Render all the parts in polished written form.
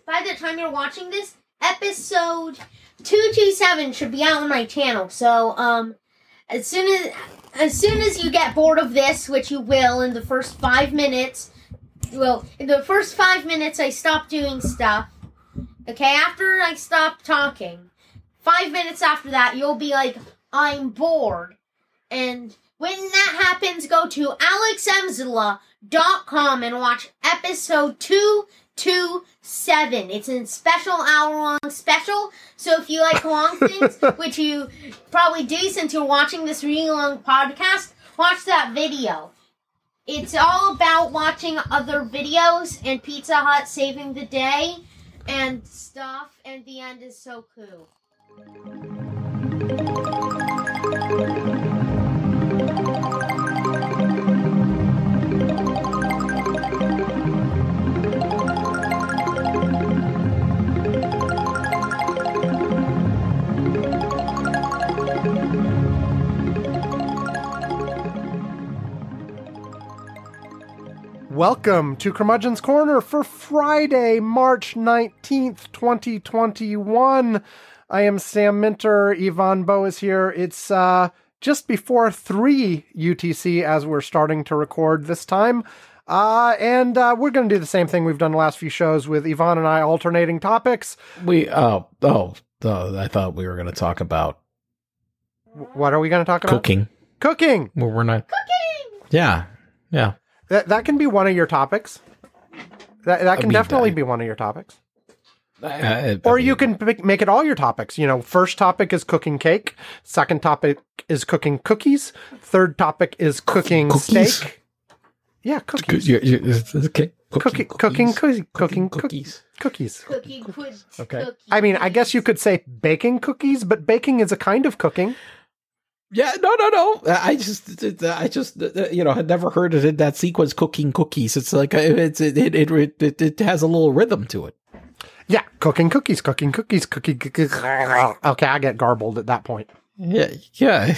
by the time you're watching this, episode 227 should be out on my channel. So, as soon as you get bored of this, which you will in the first 5 minutes, in the first 5 minutes I stop doing stuff. Okay, after I stop talking, 5 minutes after that, you'll be like, I'm bored. And when that happens, go to alexemzilla.com and watch episode 227. It's a special hour-long special, so if you like long things, which you probably do since you're watching this really long podcast, watch that video. It's all about watching other videos and Pizza Hut saving the day and stuff, and the end is so cool. Welcome to Curmudgeon's Corner for Friday, March 19th, 2021. I am Sam Minter. Yvonne Bow is here. It's just before 3 UTC as we're starting to record this time. And we're going to do the same thing we've done the last few shows with Yvonne and I alternating topics. I thought we were going to talk about... What are we going to talk about? Cooking! Well, we're not... Cooking! Yeah. That can be one of your topics. That can definitely be one of your topics. Or you can make it all your topics. You know, first topic is cooking cake. Second topic is cooking cookies. Third topic is cooking steak. Yeah, cookies. Okay. Cooking cookies. Okay. I mean, I guess you could say baking cookies, but baking is a kind of cooking. Yeah, no. I just, had never heard it in that sequence. Cooking cookies. It's like it has a little rhythm to it. Yeah, cooking cookies. Okay, I get garbled at that point. Yeah.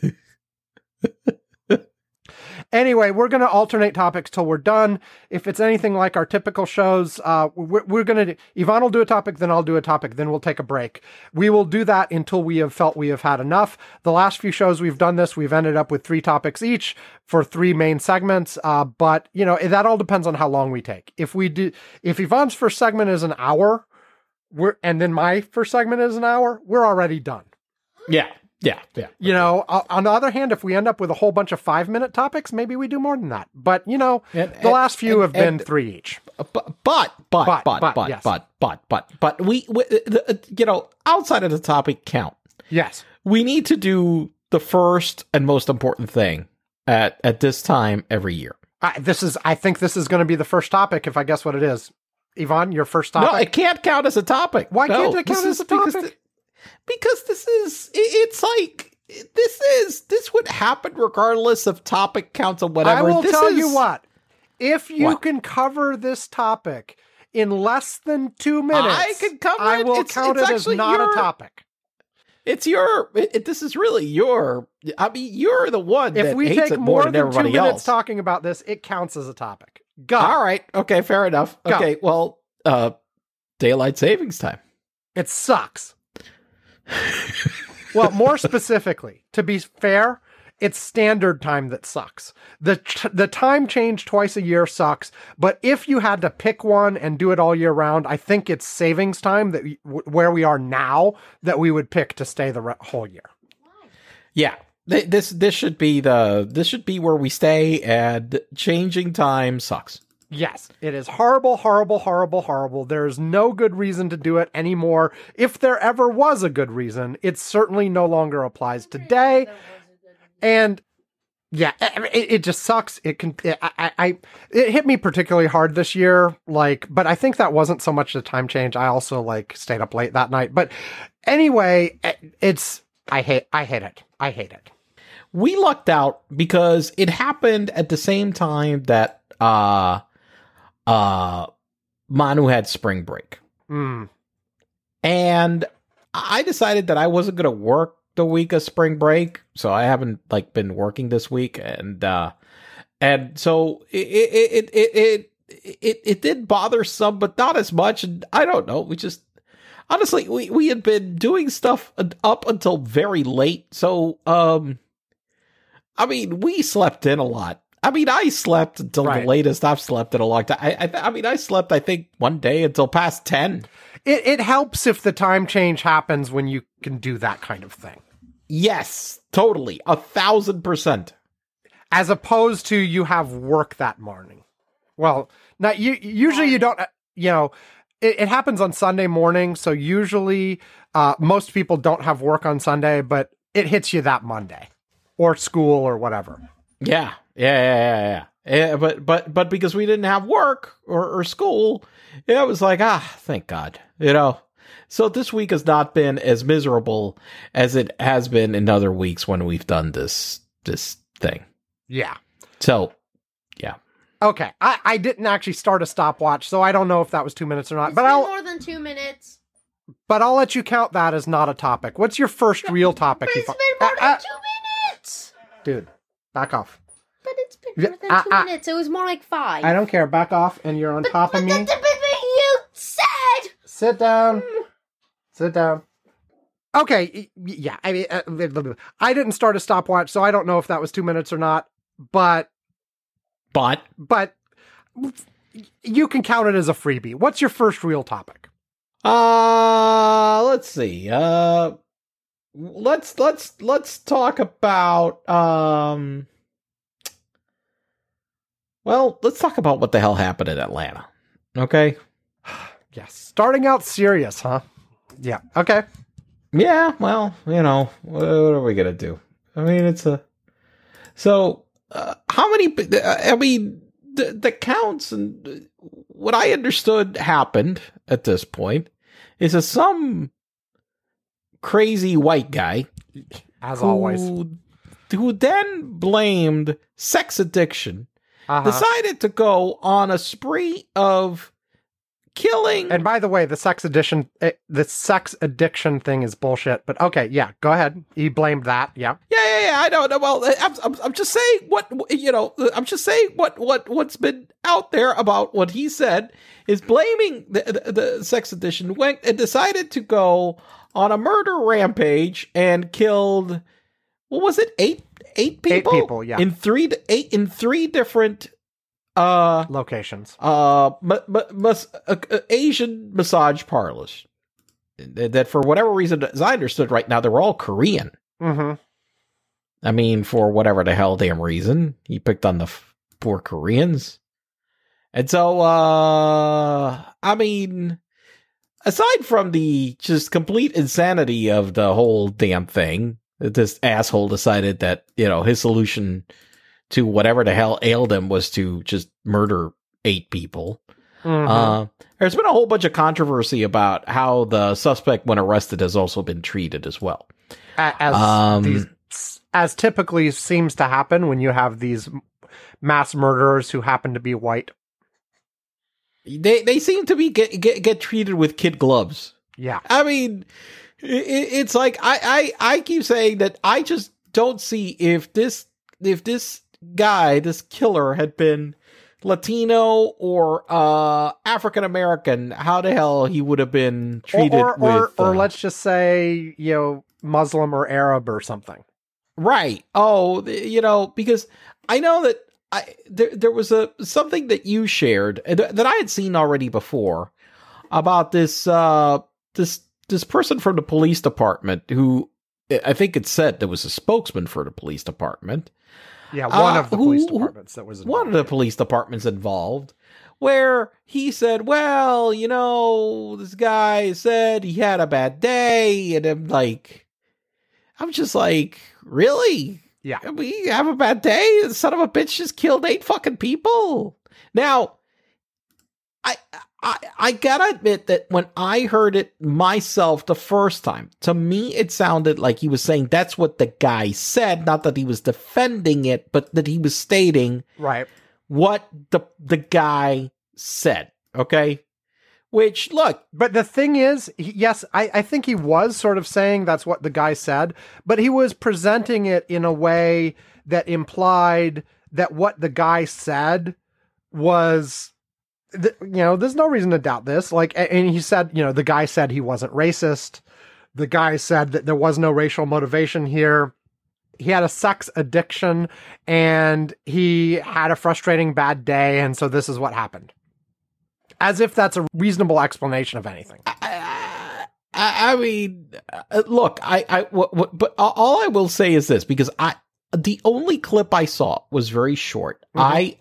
Anyway, we're going to alternate topics till we're done. If it's anything like our typical shows, we're going to... Yvonne will do a topic, then I'll do a topic, then we'll take a break. We will do that until we have felt we have had enough. The last few shows we've done this, we've ended up with 3 topics each for 3 main segments. But, that all depends on how long we take. If Yvonne's first segment is an hour, and then my first segment is an hour, we're already done. Yeah. On the other hand, if we end up with a whole bunch of 5-minute topics, maybe we do more than that. But, the last few have been 3 each. But we outside of the topic count. Yes. We need to do the first and most important thing at this time every year. I think this is going to be the first topic, if I guess what it is. Yvonne, your first topic? No, it can't count as a topic. Why can't it count as a topic? Because this would happen regardless of topic counts or whatever. I will tell you what, if you can cover this topic in less than 2 minutes, I will count it as not a topic. This is really you're the one that hates it more than everybody else. If we take more than 2 minutes talking about this, it counts as a topic. Go. All right. Okay, fair enough. Go. Okay, well, daylight savings time. It sucks. Well, more specifically, to be fair, it's standard time that sucks. The time change twice a year sucks, but if you had to pick one and do it all year round, I think it's savings time that where we are now that we would pick to stay the whole year. Yeah. This should be where we stay, and changing time sucks. Yes, it is horrible, horrible, horrible, horrible. There is no good reason to do it anymore. If there ever was a good reason, it certainly no longer applies today. And yeah, it just sucks. It hit me particularly hard this year. But I think that wasn't so much the time change. I also stayed up late that night. But anyway, I hate it. I hate it. We lucked out because it happened at the same time that Manu had spring break. And I decided that I wasn't going to work the week of spring break, so I haven't been working this week, and so it it did bother some, but not as much. And I don't know. Honestly, we had been doing stuff up until very late. So, I mean, we slept in a lot. I mean, I slept until the latest I've slept in a long time. I mean, I slept, I think, one day until past 10. It helps if the time change happens when you can do that kind of thing. Yes, totally. 1,000%. As opposed to you have work that morning. Well, not usually you don't, it happens on Sunday morning. So usually most people don't have work on Sunday, but it hits you that Monday or school or whatever. Yeah. But because we didn't have work or school, it was like, thank God, So this week has not been as miserable as it has been in other weeks when we've done this thing. Yeah. So, yeah. Okay. I didn't actually start a stopwatch, so I don't know if that was 2 minutes or not. It's but been more than 2 minutes. But I'll let you count that as not a topic. What's your first real topic? But it's been more than 2 minutes. Dude, back off. But it's been more than 2 minutes. It was more like 5. I don't care. Back off, and you're on top of me. You said. Sit down. Sit down. Okay. Yeah. I mean, I didn't start a stopwatch, so I don't know if that was 2 minutes or not. But you can count it as a freebie. What's your first real topic? Let's see. Let's talk about let's talk about what the hell happened in Atlanta. Okay? Yes. Starting out serious, huh? Yeah. Okay. Yeah, well, what are we going to do? I mean, how many, the counts and what I understood happened at this point is some crazy white guy, as always, who then blamed sex addiction, decided to go on a spree of killing. And by the way, the sex addiction thing is bullshit. But okay, yeah, go ahead. He blamed that. Yeah. I know. Well, I'm just saying what's been out there about what he said is blaming the sex addiction. Went and decided to go on a murder rampage and killed. What was it? Eight people. 8 people. Yeah. In three different locations. Asian massage parlors that for whatever reason, as I understood right now, they were all Korean. Mm-hmm. I mean, for whatever the hell damn reason, he picked on the poor Koreans. And so, I mean, aside from the just complete insanity of the whole damn thing, this asshole decided that, his solution to whatever the hell ailed him was to just murder 8 people. Mm-hmm. There's been a whole bunch of controversy about how the suspect, when arrested, has also been treated as well. As typically seems to happen when you have these mass murderers who happen to be white. They seem to be get treated with kid gloves. Yeah. I mean, it's like, I keep saying that I just don't see if this guy, this killer, had been Latino or African American, how the hell he would have been treated or let's just say, Muslim or Arab or something. Right. Oh, because I know that there was something that you shared that I had seen already before about this person from the police department who I think it said there was a spokesman for the police department. Yeah, one of the police departments that was involved. One of the police departments involved, where he said, well, this guy said he had a bad day, and I'm just like, really? Yeah. We have a bad day? The son of a bitch just killed 8 fucking people. Now, I gotta admit that when I heard it myself the first time, to me it sounded like he was saying that's what the guy said, not that he was defending it, but that he was stating what the guy said. Okay? Which, look. But the thing is, yes, I think he was sort of saying that's what the guy said, but he was presenting it in a way that implied that what the guy said was there's no reason to doubt this. Like, and he said, the guy said he wasn't racist. The guy said that there was no racial motivation here. He had a sex addiction and he had a frustrating bad day. And so this is what happened. As if that's a reasonable explanation of anything. I mean, look, but all I will say is this, because the only clip I saw was very short. Mm-hmm.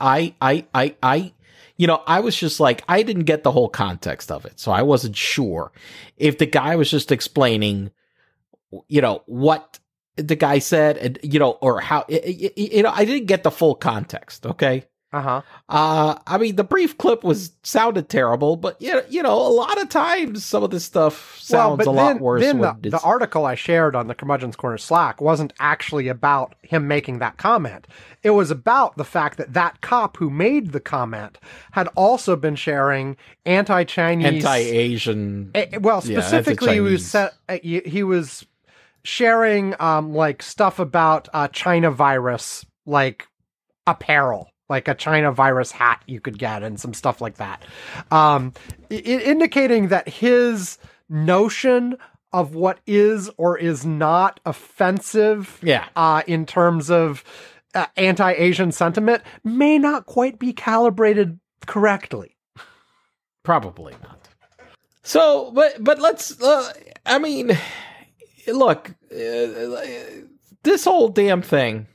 I was just like, I didn't get the whole context of it. So I wasn't sure if the guy was just explaining, what the guy said and, or how, I didn't get the full context. Okay. Uh-huh. I mean, the brief clip sounded terrible, but a lot of times some of this stuff sounds a lot worse. Then the article I shared on the Curmudgeon's Corner Slack wasn't actually about him making that comment. It was about the fact that cop who made the comment had also been sharing anti-Chinese, anti-Asian. Well, specifically, he was sharing like stuff about China virus, like apparel. Like a China virus hat you could get and some stuff like that. Indicating that his notion of what is or is not offensive in terms of anti-Asian sentiment may not quite be calibrated correctly. Probably not. So, but let's, I mean, look, this whole damn thing,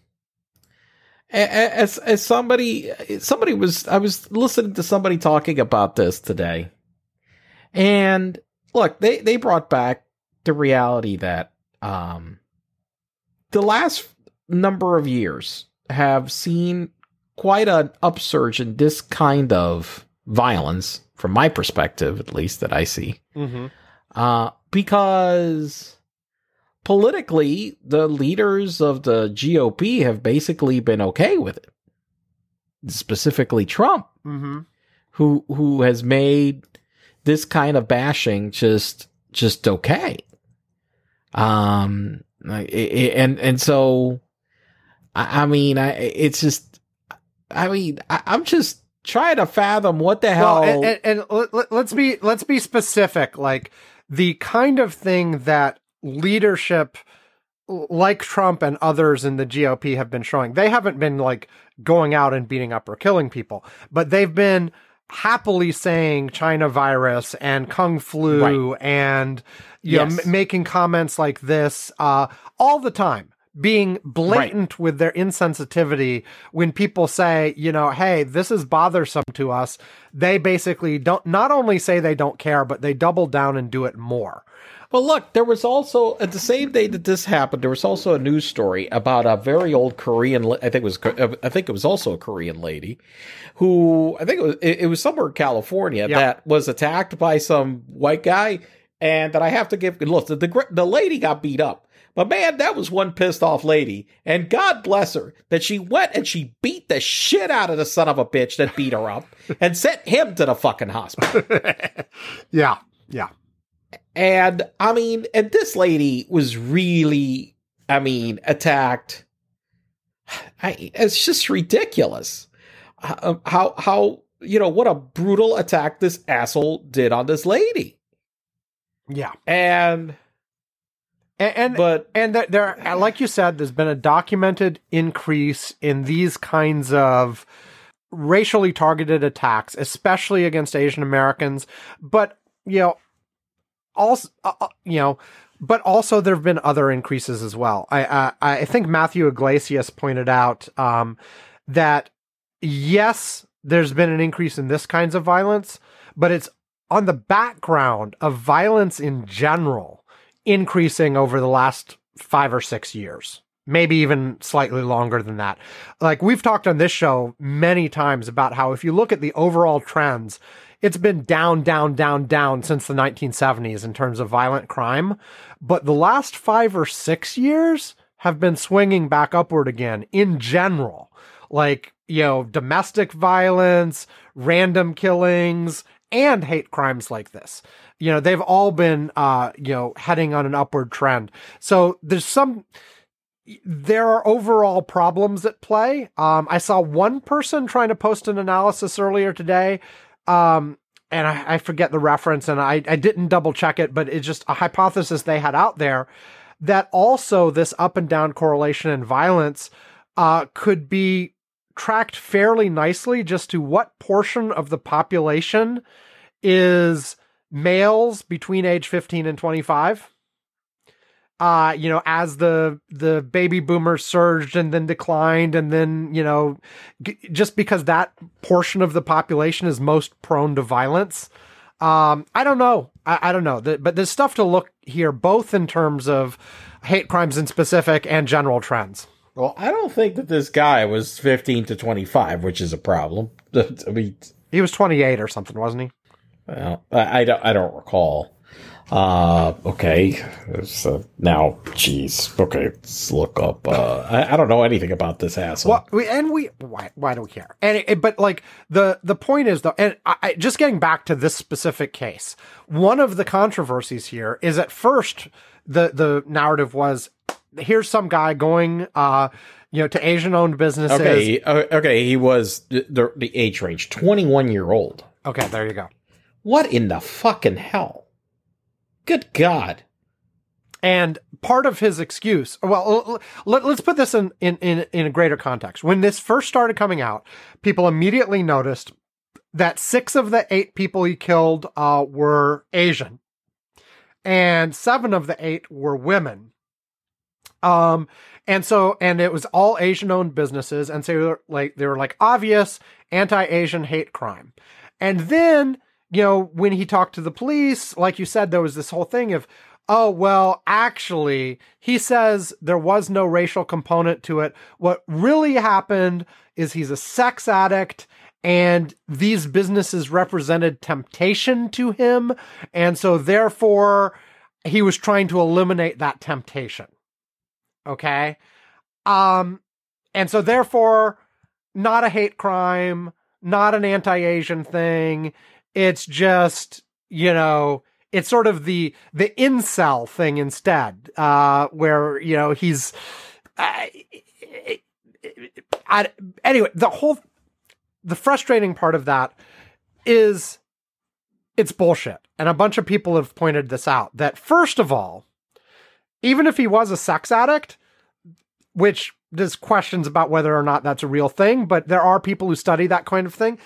as somebody was, I was listening to somebody talking about this today, and look, they brought back the reality that the last number of years have seen quite an upsurge in this kind of violence, from my perspective, at least, that I see, because politically, the leaders of the GOP have basically been okay with it. Specifically Trump, who has made this kind of bashing just okay. And so, I'm just trying to fathom what the hell. Well, and let's be specific. Like the kind of thing that leadership like Trump and others in the GOP have been showing. They haven't been like going out and beating up or killing people, but they've been happily saying China virus and Kung flu and making comments like this all the time, being blatant with their insensitivity when people say, hey, this is bothersome to us. They basically don't not only say they don't care, but they double down and do it more. Well, look, there was also, at the same day that this happened, there was also a news story about a very old Korean, I think it was also a Korean lady, who, I think it was somewhere in California, that was attacked by some white guy, and that I have to give, look, the lady got beat up. But man, that was one pissed off lady, and God bless her, that she went and she beat the shit out of the son of a bitch that beat her up, and sent him to the fucking hospital. Yeah. And, and this lady was really, attacked. It's just ridiculous. How, what a brutal attack this asshole did on this lady. Yeah. And there, like you said, there's been a documented increase in these kinds of racially targeted attacks, especially against Asian Americans. But, also, but also there have been other increases as well. I think Matthew Iglesias pointed out that yes, there's been an increase in this kinds of violence, but it's on the background of violence in general increasing over the last 5 or 6 years, maybe even slightly longer than that. Like we've talked on this show many times about how if you look at the overall trends, it's been down since the 1970s in terms of violent crime. But the last 5 or 6 years have been swinging back upward again in general. Like, domestic violence, random killings, and hate crimes like this. They've all been, heading on an upward trend. So there are overall problems at play. I saw one person trying to post an analysis earlier today and I forget the reference, and I didn't double check it, but it's just a hypothesis they had out there that also this up and down correlation in violence could be tracked fairly nicely just to what portion of the population is males between age 15 and 25. As the baby boomers surged and then declined, and then, just because that portion of the population is most prone to violence. I don't know. I don't know. But there's stuff to look here, both in terms of hate crimes in specific and general trends. Well, I don't think that this guy was 15 to 25, which is a problem. I mean, he was 28 or something, wasn't he? Well, I don't recall. Okay. So now, geez. Okay, let's look up. I don't know anything about this asshole. Well, why do we care? But like the point is though, and I just getting back to this specific case, one of the controversies here is at first the narrative was, here's some guy going, to Asian-owned businesses. Okay. He was the age range 21-year-old. Okay, there you go. What in the fucking hell? Good God. And part of his excuse, well, let's put this in a greater context. When this first started coming out, people immediately noticed that 6 of the 8 people he killed were Asian, and 7 of the 8 were women. And it was all Asian-owned businesses, and so they were like obvious anti-Asian hate crime. And then, when he talked to the police, like you said, there was this whole thing of, oh, well, actually, he says there was no racial component to it. What really happened is he's a sex addict, and these businesses represented temptation to him. And so therefore, he was trying to eliminate that temptation. Okay. And so therefore, not a hate crime, not an anti-Asian thing. It's just, it's sort of the incel thing instead, where, he's, anyway, the frustrating part of that is it's bullshit. And a bunch of people have pointed this out, that first of all, even if he was a sex addict, which there's questions about whether or not that's a real thing, but there are people who study that kind of thing.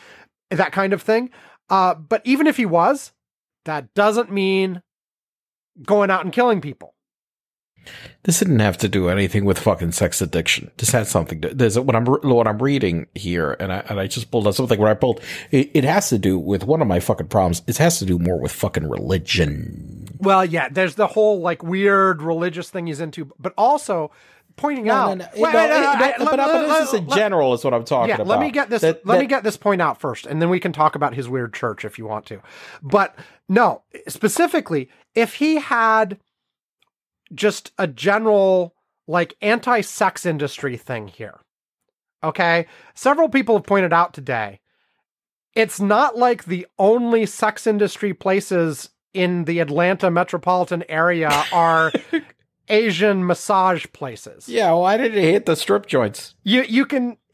But even if he was, that doesn't mean going out and killing people. This didn't have to do anything with fucking sex addiction. This had something to, there's what I'm reading here, and I just pulled out something where I pulled, it has to do with one of my fucking problems. It has to do more with fucking religion. Well, yeah, there's the whole like weird religious thing he's into, but also pointing out. But this is in general is what I'm talking about. Let me get this. Let me get this point out first, and then we can talk about his weird church if you want to. But no, specifically, if he had just a general like anti-sex industry thing here, okay? Several people have pointed out today, it's not like the only sex industry places in the Atlanta metropolitan area are Asian massage places. Yeah, why did it hit the strip joints? You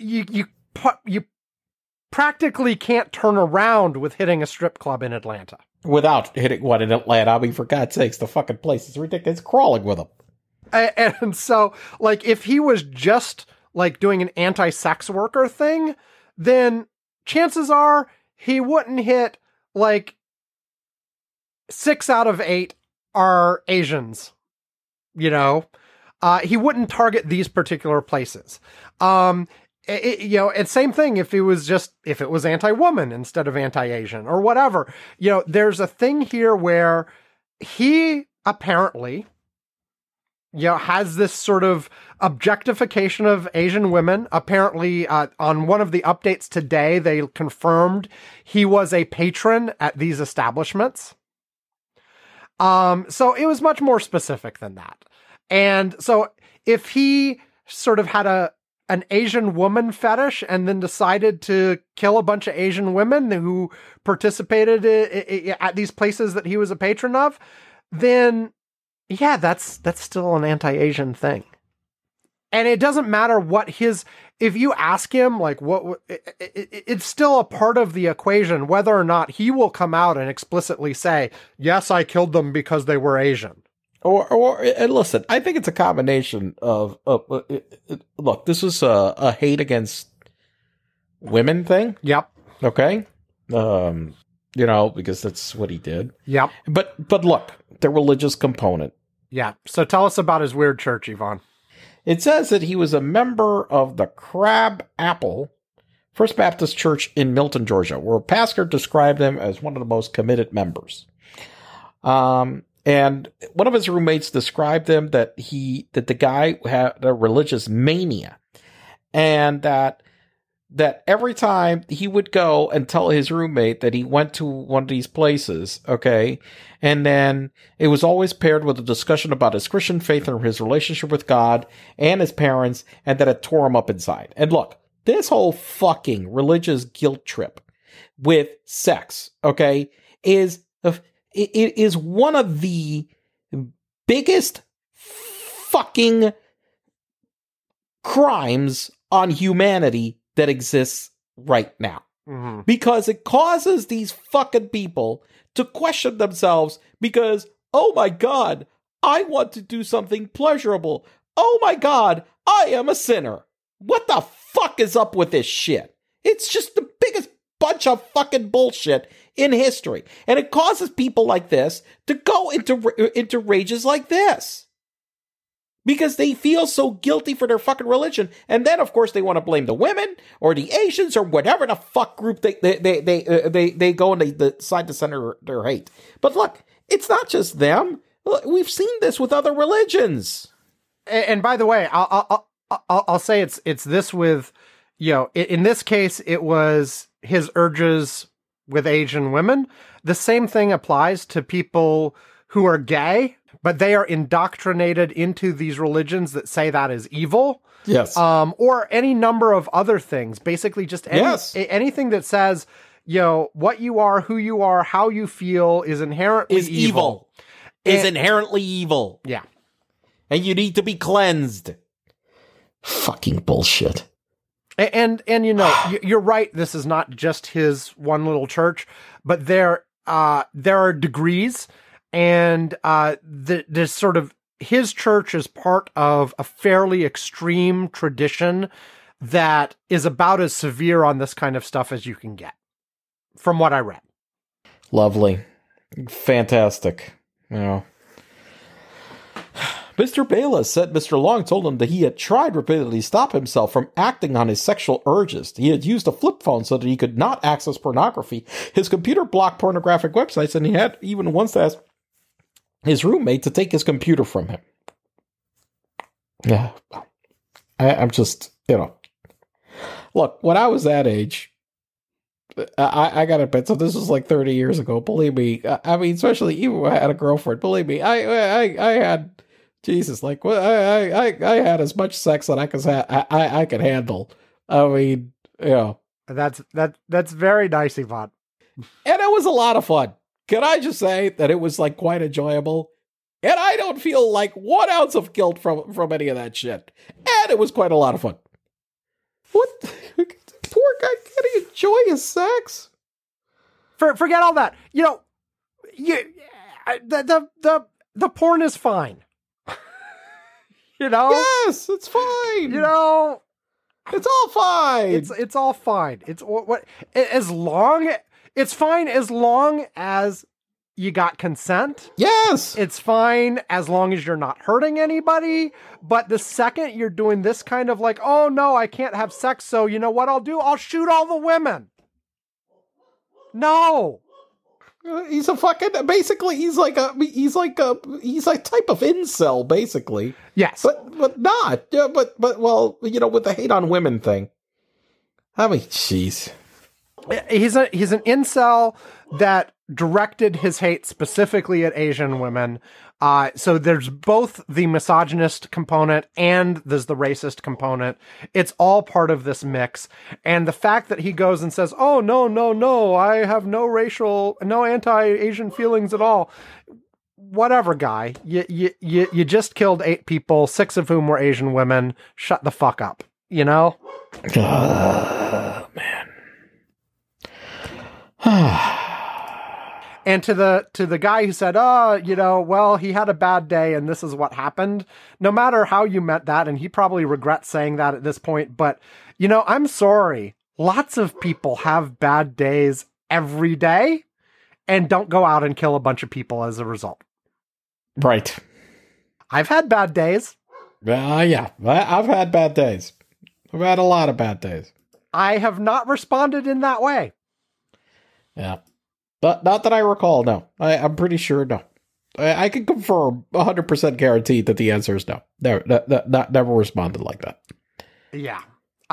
practically can't turn around with hitting a strip club in Atlanta. Without hitting one in Atlanta. I mean, for God's sakes, the fucking place is ridiculous. It's crawling with them. And so, like, if he was just, like, doing an anti-sex worker thing, then chances are he wouldn't hit, like, 6 out of 8 are Asians. He wouldn't target these particular places. And same thing if it was anti-woman instead of anti-Asian or whatever. There's a thing here where he apparently, has this sort of objectification of Asian women. Apparently, on one of the updates today, they confirmed he was a patron at these establishments. So it was much more specific than that. And so if he sort of had an Asian woman fetish and then decided to kill a bunch of Asian women who participated at these places that he was a patron of, then yeah, that's still an anti-Asian thing. And it doesn't matter what if you ask him, like, it's still a part of the equation, whether or not he will come out and explicitly say, yes, I killed them because they were Asian. And listen, I think it's a combination of look, this was a hate against women thing. Yep. Okay. Because that's what he did. Yep. But look, the religious component. Yeah. So tell us about his weird church, Yvonne. It says that he was a member of the Crab Apple First Baptist Church in Milton, Georgia, where a pastor described him as one of the most committed members. And one of his roommates described him that the guy had a religious mania, and that every time he would go and tell his roommate that he went to one of these places, okay, and then it was always paired with a discussion about his Christian faith and his relationship with God and his parents, and that it tore him up inside. And look, this whole fucking religious guilt trip with sex, okay, it is one of the biggest fucking crimes on humanity that exists right now. Mm-hmm. Because it causes these fucking people to question themselves because, oh my God, I want to do something pleasurable. Oh my God, I am a sinner. What the fuck is up with this shit? It's just the biggest bunch of fucking bullshit in history. And it causes people like this to go into rages like this. Because they feel so guilty for their fucking religion. And then, of course, they want to blame the women or the Asians or whatever the fuck group they go and they decide to center their hate. But look, it's not just them. We've seen this with other religions. And by the way, I'll say it's this with, in this case, it was his urges with Asian women. The same thing applies to people who are gay, but they are indoctrinated into these religions that say that is evil. Yes. Or any number of other things. Basically just anything that says, what you are, who you are, how you feel is inherently evil. Is inherently evil. Yeah. And you need to be cleansed. Fucking bullshit. And you're right. This is not just his one little church, but there are degrees, and this sort of his church is part of a fairly extreme tradition that is about as severe on this kind of stuff as you can get, from what I read. Lovely, fantastic. Mr. Bayless said Mr. Long told him that he had tried repeatedly to stop himself from acting on his sexual urges. He had used a flip phone so that he could not access pornography. His computer blocked pornographic websites, and he had even once asked his roommate to take his computer from him. Yeah. I'm just, Look, when I was that age, I got a bit, so this was like 30 years ago, believe me. I mean, especially even when I had a girlfriend, believe me, I had... Jesus, like I had as much sex that I could handle. I mean, That's very nice, Yvonne. And it was a lot of fun. Can I just say that it was like quite enjoyable? And I don't feel like 1 ounce of guilt from any of that shit. And it was quite a lot of fun. What? Poor guy can't enjoy his sex. Forget all that. The porn is fine. Yes, it's fine. It's all fine. It's all fine. It's fine as long as you got consent. Yes. It's fine as long as you're not hurting anybody. But the second you're doing this kind of like, oh no, I can't have sex, so you know what I'll do? I'll shoot all the women. No. He's a fucking, basically, he's like a type of incel, basically. Yes. But not. Yeah, but well, with the hate on women thing. I mean, jeez. He's an incel that directed his hate specifically at Asian women. So there's both the misogynist component and there's the racist component. It's all part of this mix. And the fact that he goes and says, oh, no, I have no anti-Asian feelings at all. whatever, guy. You just killed 8 people, 6 of whom were Asian women. Shut the fuck up. You know? Man. And to the guy who said, "Oh, you know, well, he had a bad day and this is what happened." No matter how you meant that, and he probably regrets saying that at this point, but you know, I'm sorry. Lots of people have bad days every day and don't go out and kill a bunch of people as a result. Right. I've had bad days. Yeah, I've had bad days. I've had a lot of bad days. I have not responded in that way. Yeah. But not that I recall, no. I'm pretty sure, no. I can confirm 100% guaranteed that the answer is no. Never responded like that. Yeah.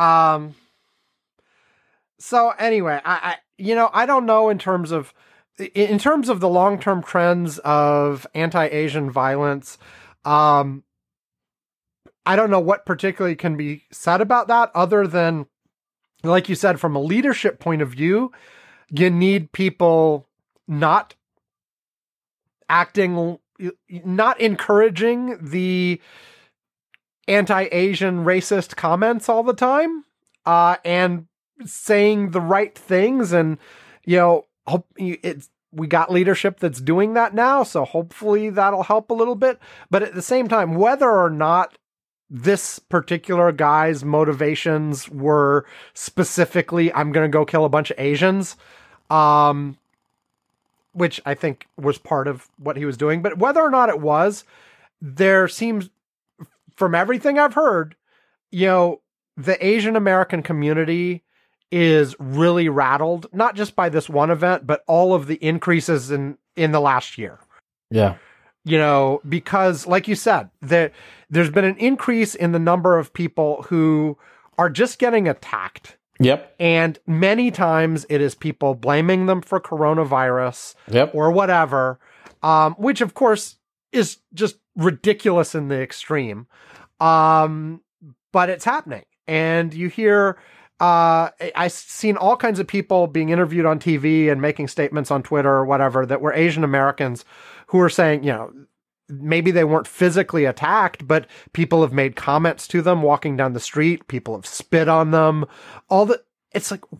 So anyway, I don't know in terms of the long-term trends of anti-Asian violence. I don't know what particularly can be said about that other than, like you said, from a leadership point of view, you need people not encouraging the anti-Asian racist comments all the time, and saying the right things. And, you know, we got leadership that's doing that now, so hopefully that'll help a little bit. But at the same time, whether or not this particular guy's motivations were specifically, I'm going to go kill a bunch of Asians, which I think was part of what he was doing. But whether or not it was, there seems, from everything I've heard, you know, the Asian American community is really rattled, not just by this one event, but all of the increases in the last year. Yeah. You know, because like you said, there's been an increase in the number of people who are just getting attacked. Yep. And many times it is people blaming them for coronavirus, yep, or whatever, which of course is just ridiculous in the extreme. But it's happening. And you hear, I've seen all kinds of people being interviewed on TV and making statements on Twitter or whatever that were Asian Americans who are saying, you know, maybe they weren't physically attacked, but people have made comments to them walking down the street. People have spit on them. It's like,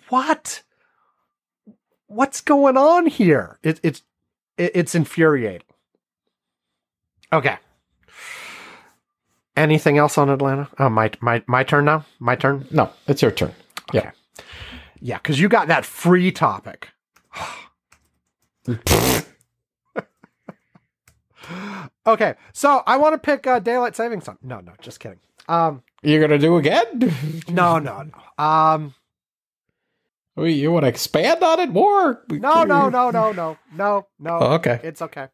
what's going on here? It's infuriating. Okay. Anything else on Atlanta? Oh, my turn now? My turn? No, it's your turn. Okay. Yeah. Yeah, because you got that free topic. Okay, so I want to pick Daylight Savings Time. No, just kidding. You're going to do again? No. You want to expand on it more? No. Oh, okay. It's okay.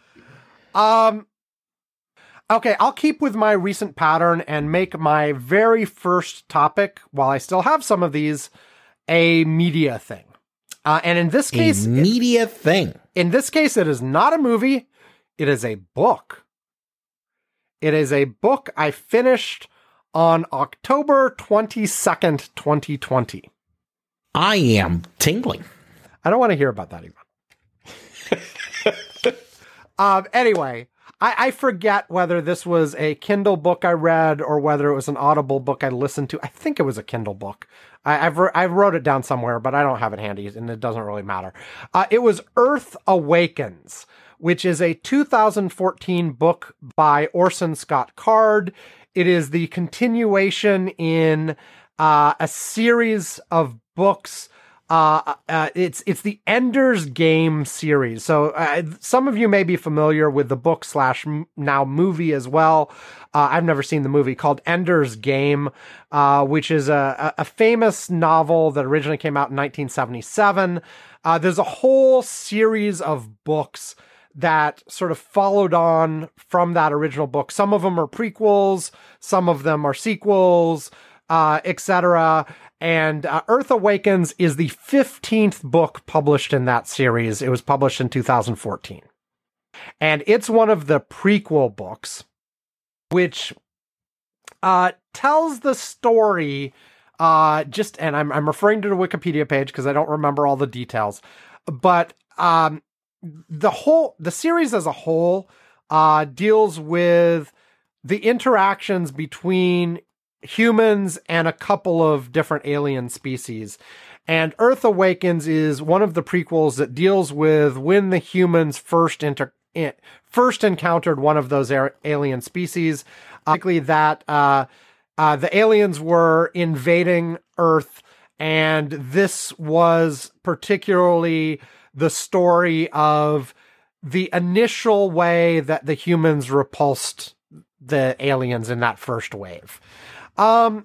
Okay, I'll keep with my recent pattern and make my very first topic, while I still have some of these, a media thing. And in this case... media thing. In this case, it is not a movie. It is a book. It is a book I finished on October 22nd, 2020. I am tingling. I don't want to hear about that even. Anyway, I forget whether this was a Kindle book I read or whether it was an Audible book I listened to. I think it was a Kindle book. I wrote it down somewhere, but I don't have it handy, and it doesn't really matter. It was Earth Awakens, which is a 2014 book by Orson Scott Card. It is the continuation in a series of books. It's the Ender's Game series. So some of you may be familiar with the book / now movie as well. I've never seen the movie, called Ender's Game, which is a famous novel that originally came out in 1977. There's a whole series of books that sort of followed on from that original book. Some of them are prequels, some of them are sequels, etc. And Earth Awakens is the 15th book published in that series. It was published in 2014. And it's one of the prequel books, which tells the story, and I'm referring to the Wikipedia page because I don't remember all the details, but the series as a whole deals with the interactions between humans and a couple of different alien species. And Earth Awakens is one of the prequels that deals with when the humans first encountered one of those alien species. Basically, that the aliens were invading Earth, and this was particularly the story of the initial way that the humans repulsed the aliens in that first wave. And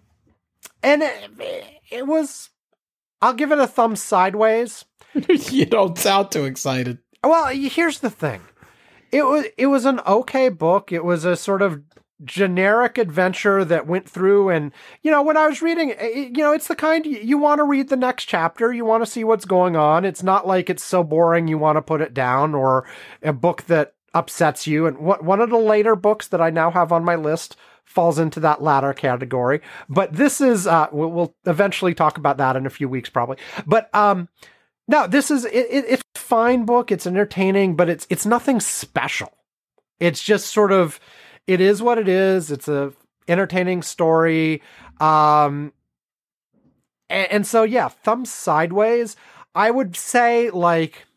it was, I'll give it a thumb sideways. You don't sound too excited. Well, here's the thing. It was an okay book. It was a sort of generic adventure that went through, and when I was reading it's the kind you want to read the next chapter, you want to see what's going on. It's not like it's so boring you want to put it down, or a book that upsets you. And one of the later books that I now have on my list falls into that latter category, but this is we'll eventually talk about that in a few weeks probably. But no, this is it's a fine book. It's entertaining, but it's nothing special. It's just sort of, it is what it is. It's a entertaining story. And so, yeah, thumb sideways. I would say, like,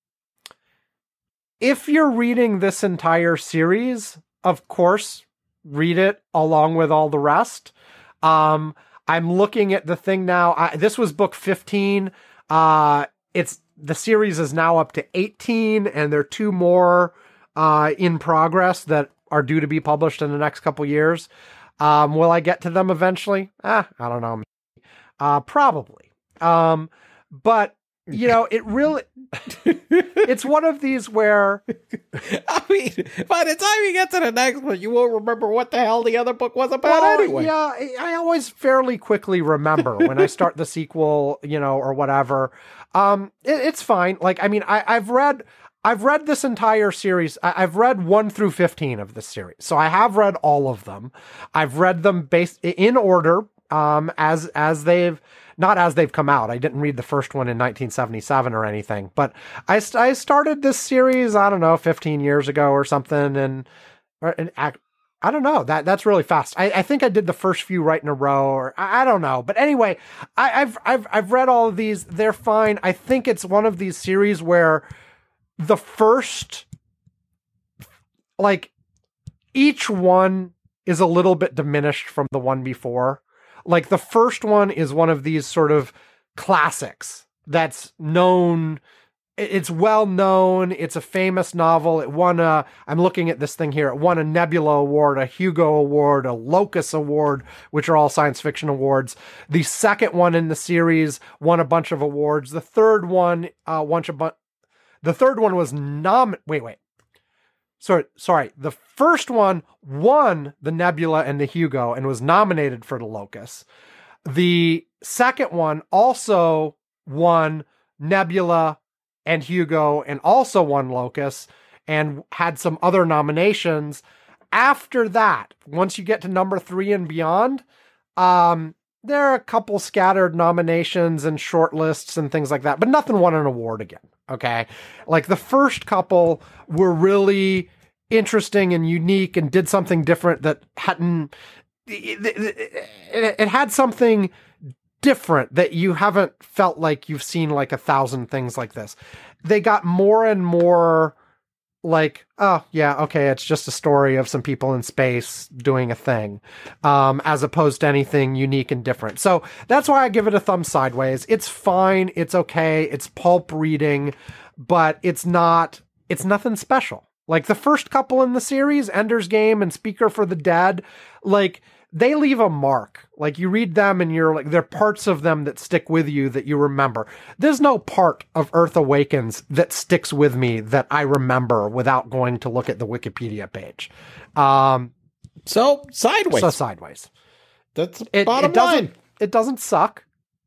if you're reading this entire series, of course, read it along with all the rest. I'm looking at the thing now. This was book 15. The series is now up to 18, and there are 2 more in progress that are due to be published in the next couple years. Will I get to them eventually? I don't know. Probably. But it really, it's one of these where, I mean, by the time you get to the next one, you won't remember what the hell the other book was about anyway. Yeah, I always fairly quickly remember when I start the sequel, or whatever. It's fine. Like, I mean, I've read this entire series. I've read 1 through 15 of this series. So I have read all of them. I've read them based in order, as they've come out. I didn't read the first one in 1977 or anything, but I started this series, I don't know, 15 years ago or something. And I don't know, that's really fast. I think I did the first few right in a row, or I don't know. But anyway, I've read all of these. They're fine. I think it's one of these series where the first, like, each one is a little bit diminished from the one before. Like, the first one is one of these sort of classics that's known. It's well known. It's a famous novel. It won I'm looking at this thing here. It won a Nebula Award, a Hugo Award, a Locus Award, which are all science fiction awards. The second one in the series won a bunch of awards. The third one The third one was Sorry. The first one won the Nebula and the Hugo and was nominated for the Locus. The second one also won Nebula and Hugo and also won Locus and had some other nominations. After that, once you get to number 3 and beyond, there are a couple scattered nominations and shortlists and things like that, but nothing won an award again. Okay. Like, the first couple were really interesting and unique and did something different that it had something different that you haven't felt like you've seen like 1,000 things like this. They got more and more like, oh yeah, okay, it's just a story of some people in space doing a thing, as opposed to anything unique and different. So that's why I give it a thumb sideways. It's fine. It's okay. It's pulp reading, but it's nothing special. Like, the first couple in the series, Ender's Game and Speaker for the Dead, like, they leave a mark. Like, you read them and you're like, there are parts of them that stick with you that you remember. There's no part of Earth Awakens that sticks with me that I remember without going to look at the Wikipedia page. So sideways. That's bottom line. It doesn't suck,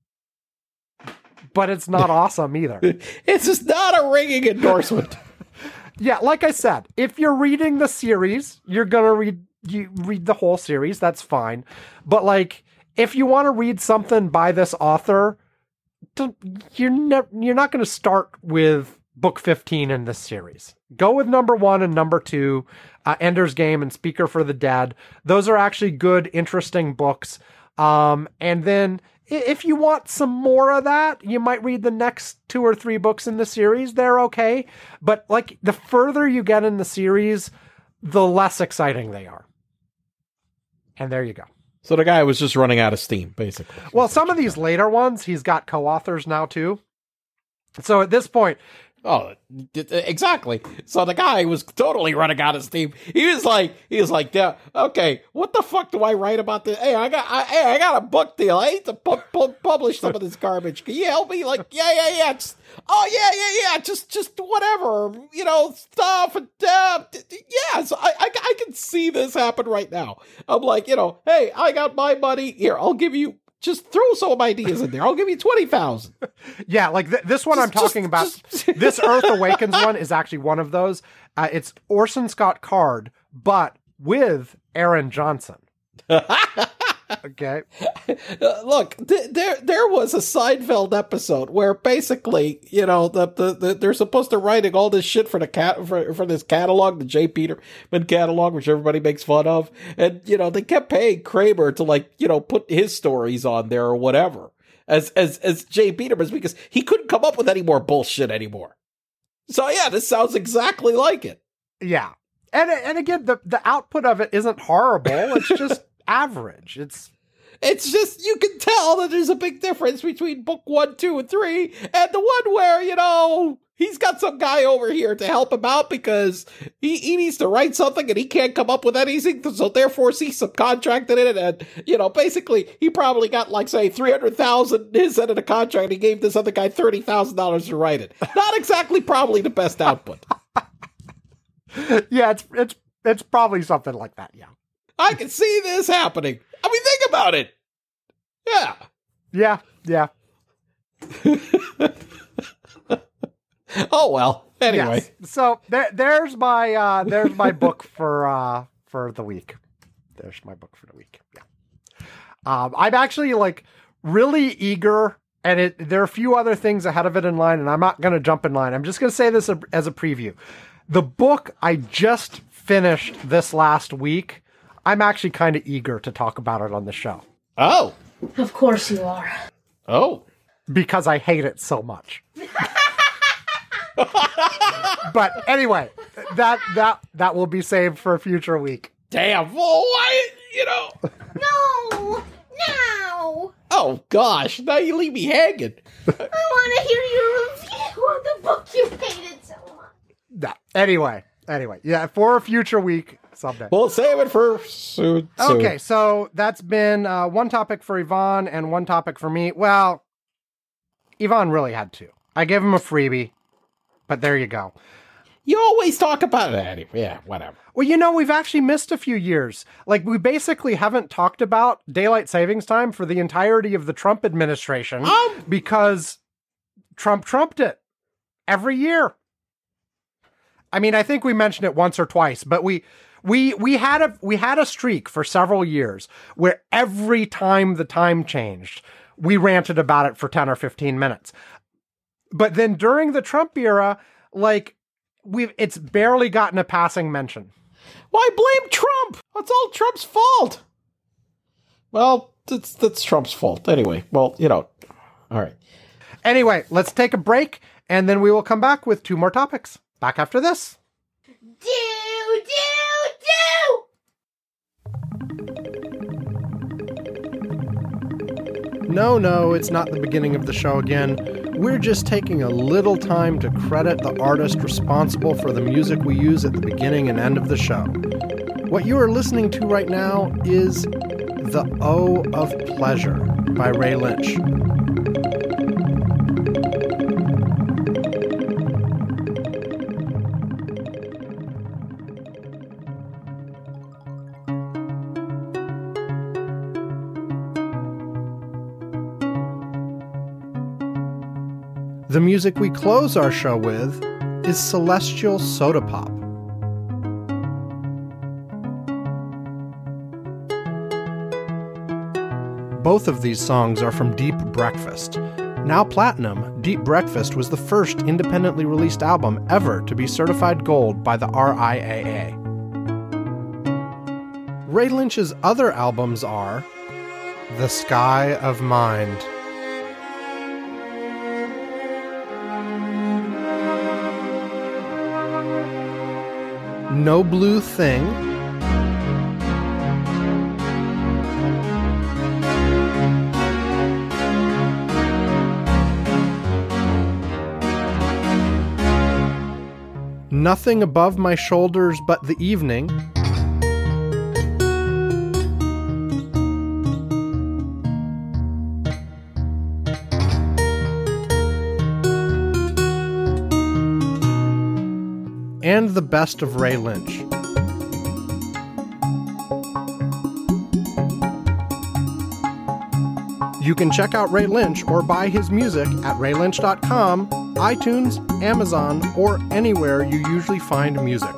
but it's not awesome either. It's just not a ringing endorsement. Yeah, like I said, if you're reading the series, you're gonna read the whole series. That's fine. But, like, if you want to read something by this author, you're not going to start with book 15 in this series. Go with number 1 and number 2, Ender's Game and Speaker for the Dead. Those are actually good, interesting books. And then if you want some more of that, you might read the next 2 or 3 books in the series. They're okay. But like the further you get in the series, the less exciting they are. And there you go. So the guy was just running out of steam, basically. Well, some of these later ones, he's got co-authors now too. So at this point... Oh, exactly. So the guy was totally running out of steam. He was like, yeah, okay, what the fuck do I write about this? Hey, I got a book deal. I hate to publish some of this garbage. Can you help me? Like, yeah. Just whatever, stuff. And, yeah, so I can see this happen right now. I'm like, hey, I got my money. Here, I'll give you. Just throw some ideas in there. I'll give you 20,000. Yeah, like this one I'm talking about. This Earth Awakens one is actually one of those. It's Orson Scott Card, but with Aaron Johnson. Okay. Look, there was a Seinfeld episode where basically, they're supposed to writing all this shit for for this catalog, the J. Peterman catalog, which everybody makes fun of, and they kept paying Kramer to put his stories on there or whatever as J. Peterman's because he couldn't come up with any more bullshit anymore. So yeah, this sounds exactly like it. Yeah, and again, the output of it isn't horrible. It's just average. It's just, you can tell that there's a big difference between book 1, 2, and 3, and the one where, he's got some guy over here to help him out because he needs to write something and he can't come up with anything, so therefore he's subcontracted it, and, basically, he probably got, like, say, $300,000 his end of the contract, and he gave this other guy $30,000 to write it. Not exactly probably the best output. Yeah, it's probably something like that, yeah. I can see this happening. I mean, think about it. Yeah. Yeah. Oh, well. Anyway. Yes. So there's my book for the week. There's my book for the week. Yeah. I'm actually really eager, and there are a few other things ahead of it in line, and I'm not going to jump in line. I'm just going to say this as a preview. The book I just finished this last week, I'm actually kind of eager to talk about it on the show. Oh. Of course you are. Oh. Because I hate it so much. But anyway, that will be saved for a future week. Damn. Well, why, No. Oh, gosh. Now you leave me hanging. I want to hear your review of the book you hated so much. No. Anyway. Yeah, for a future week someday. We'll save it for soon. Okay, so that's been one topic for Yvonne and one topic for me. Well, Yvonne really had 2. I gave him a freebie, but there you go. You always talk about it, Eddie. Yeah, whatever. Well, we've actually missed a few years. Like, we basically haven't talked about daylight savings time for the entirety of the Trump administration because Trump trumped it every year. I mean, I think we mentioned it once or twice, but we had a streak for several years where every time the time changed, we ranted about it for 10 or 15 minutes. But then during the Trump era, it's barely gotten a passing mention. Why blame Trump? That's all Trump's fault. Well, that's Trump's fault. Anyway, well, all right. Anyway, let's take a break, and then we will come back with 2 more topics. Back after this. Do! No, it's not the beginning of the show again. We're just taking a little time to credit the artist responsible for the music we use at the beginning and end of the show. What you are listening to right now is The O of Pleasure by Ray Lynch. The music we close our show with is Celestial Soda Pop. Both of these songs are from Deep Breakfast, Now platinum, Deep Breakfast was the first independently released album ever to be certified gold by the RIAA. Ray Lynch's other albums are The Sky of Mind, No Blue Thing, Nothing Above My Shoulders But the Evening, and The Best of Ray Lynch. You can check out Ray Lynch or buy his music at raylynch.com, iTunes, Amazon, or anywhere you usually find music.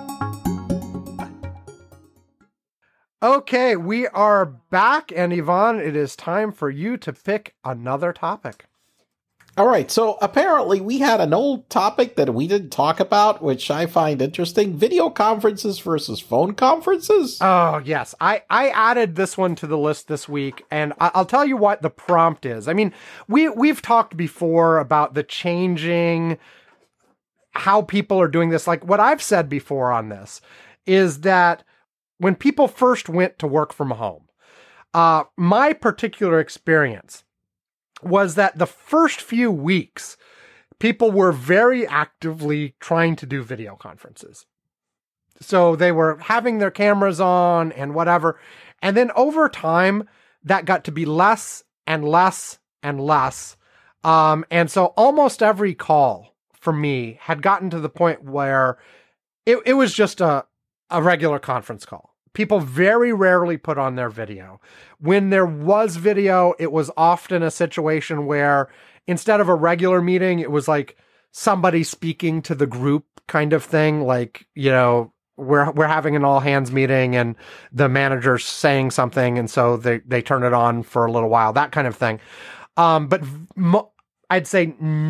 Okay, we are back, and Yvonne, it is time for you to pick another topic. All right, so apparently we had an old topic that we didn't talk about, which I find interesting. Video conferences versus phone conferences? Oh, yes. I added this one to the list this week, and I'll tell you what the prompt is. I mean, we've talked before about the changing, how people are doing this. Like, what I've said before on this is that when people first went to work from home, my particular experience was that the first few weeks, people were very actively trying to do video conferences. So they were having their cameras on and whatever. And then over time, that got to be less and less and less. And so almost every call for me had gotten to the point where it was just a regular conference call. People very rarely put on their video. When there was video, it was often a situation where instead of a regular meeting, it was like somebody speaking to the group kind of thing. Like, you know, we're having an all hands meeting and the manager's saying something. And so they turn it on for a little while, that kind of thing. But I'd say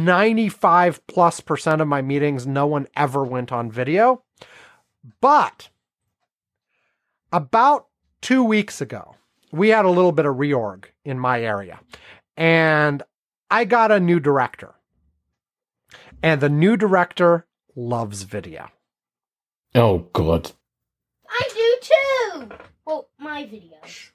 95+% of my meetings, no one ever went on video. But about 2 weeks ago, we had a little bit of reorg in my area, and I got a new director, and the new director loves video. Oh, good. I do too. Well, my videos.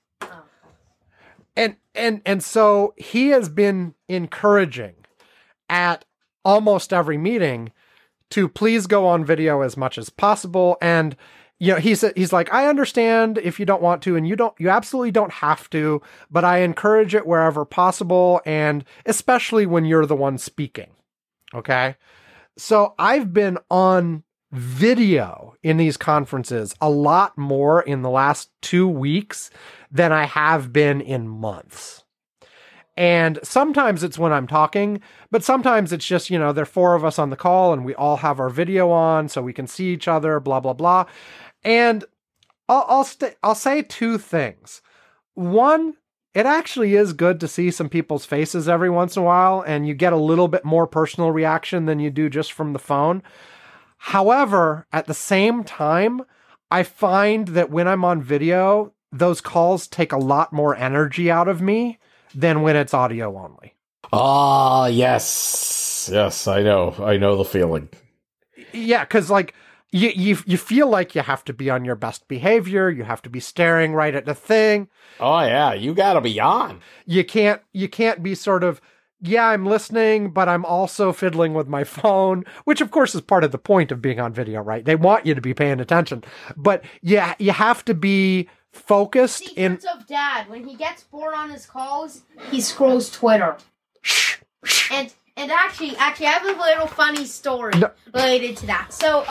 Oh. And so he has been encouraging at almost every meeting to please go on video as much as possible. And you know, he's like, I understand if you don't want to, and you absolutely don't have to, but I encourage it wherever possible, and especially when you're the one speaking. Okay. So I've been on video in these conferences a lot more in the last 2 weeks than I have been in months. And sometimes it's when I'm talking, but sometimes it's just, you know, there are 4 of us on the call and we all have our video on so we can see each other, blah, blah, blah. And I'll say 2 things. One, it actually is good to see some people's faces every once in a while, and you get a little bit more personal reaction than you do just from the phone. However, at the same time, I find that when I'm on video, those calls take a lot more energy out of me than when it's audio only. Ah, yes. Yes, I know the feeling. Yeah, because like, You feel like you have to be on your best behavior. You have to be staring right at the thing. Oh yeah, you gotta be on. You can't be sort of, yeah, I'm listening, but I'm also fiddling with my phone, which of course is part of the point of being on video, right? They want you to be paying attention, but yeah, you have to be focused. Secrets of Dad. When he gets bored on his calls, he scrolls Twitter. And actually, I have a little funny story related to that. So,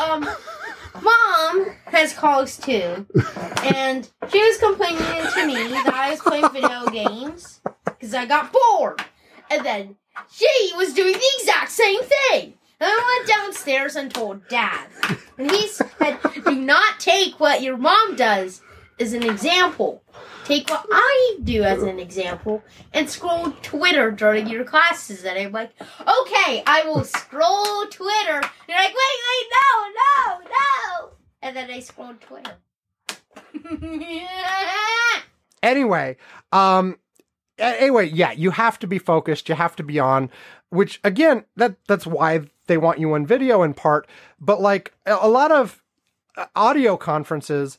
Mom has calls too, and she was complaining to me that I was playing video games because I got bored. And then she was doing the exact same thing. And I went downstairs and told Dad. And he said, do not take what your mom does as an example. take what I do as an example and scroll Twitter during your classes. And I'm like, okay, I will scroll Twitter. And you're like, wait, no. And then I scroll Twitter. Anyway, yeah, you have to be focused. You have to be on, which again, that's why they want you on video in part. But like a lot of audio conferences,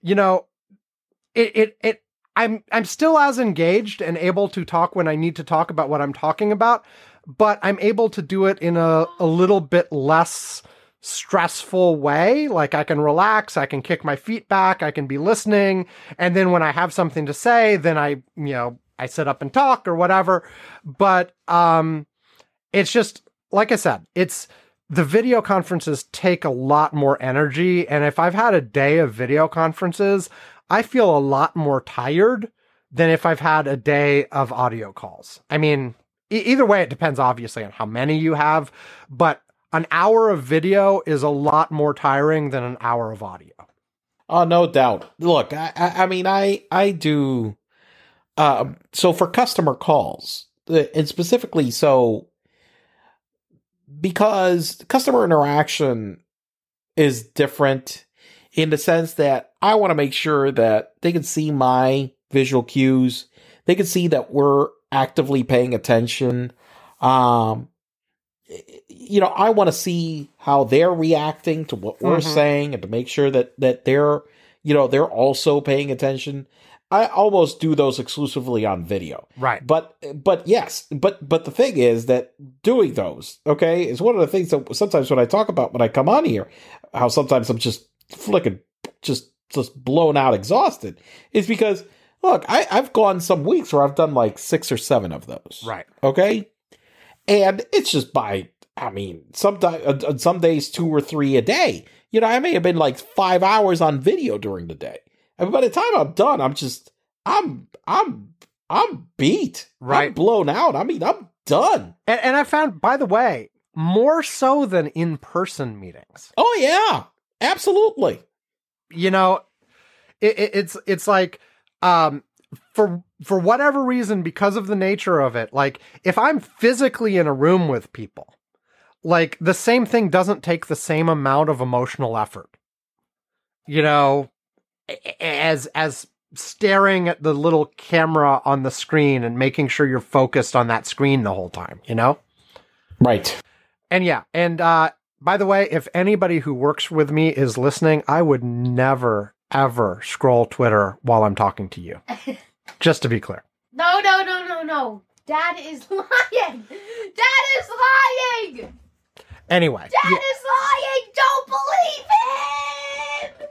I'm still as engaged and able to talk when I need to talk about what I'm talking about, but I'm able to do it in a little bit less stressful way. Like I can relax, I can kick my feet back, I can be listening. And then when I have something to say, then I sit up and talk or whatever. But, it's just, like I said, the video conferences take a lot more energy. And if I've had a day of video conferences, I feel a lot more tired than if I've had a day of audio calls. I mean, either way, it depends obviously on how many you have, but an hour of video is a lot more tiring than an hour of audio. Oh, no doubt. Look, I do. So for customer calls, and specifically because customer interaction is different in the sense that I want to make sure that they can see my visual cues. They can see that we're actively paying attention. I want to see how they're reacting to what we're saying and to make sure that they're also paying attention. I almost do those exclusively on video. Right. But yes, but the thing is that doing those, okay, is one of the things that sometimes when I talk about when I come on here, how sometimes I'm just flicking, just blown out, exhausted, is because, look, I've gone some weeks where I've done like 6 or 7 of those. Right. Okay. And it's just some days 2 or 3 a day. I may have been like 5 hours on video during the day. And by the time I'm done, I'm beat. Right. I'm blown out. I mean, I'm done. And I found, by the way, more so than in-person meetings. Oh yeah, absolutely. It's like, for whatever reason, because of the nature of it, like if I'm physically in a room with people, like the same thing doesn't take the same amount of emotional effort, as staring at the little camera on the screen and making sure you're focused on that screen the whole time, Right. And yeah. And, by the way, if anybody who works with me is listening, I would never, ever scroll Twitter while I'm talking to you. Just to be clear. No. Dad is lying. Anyway. Dad is lying. Don't believe him.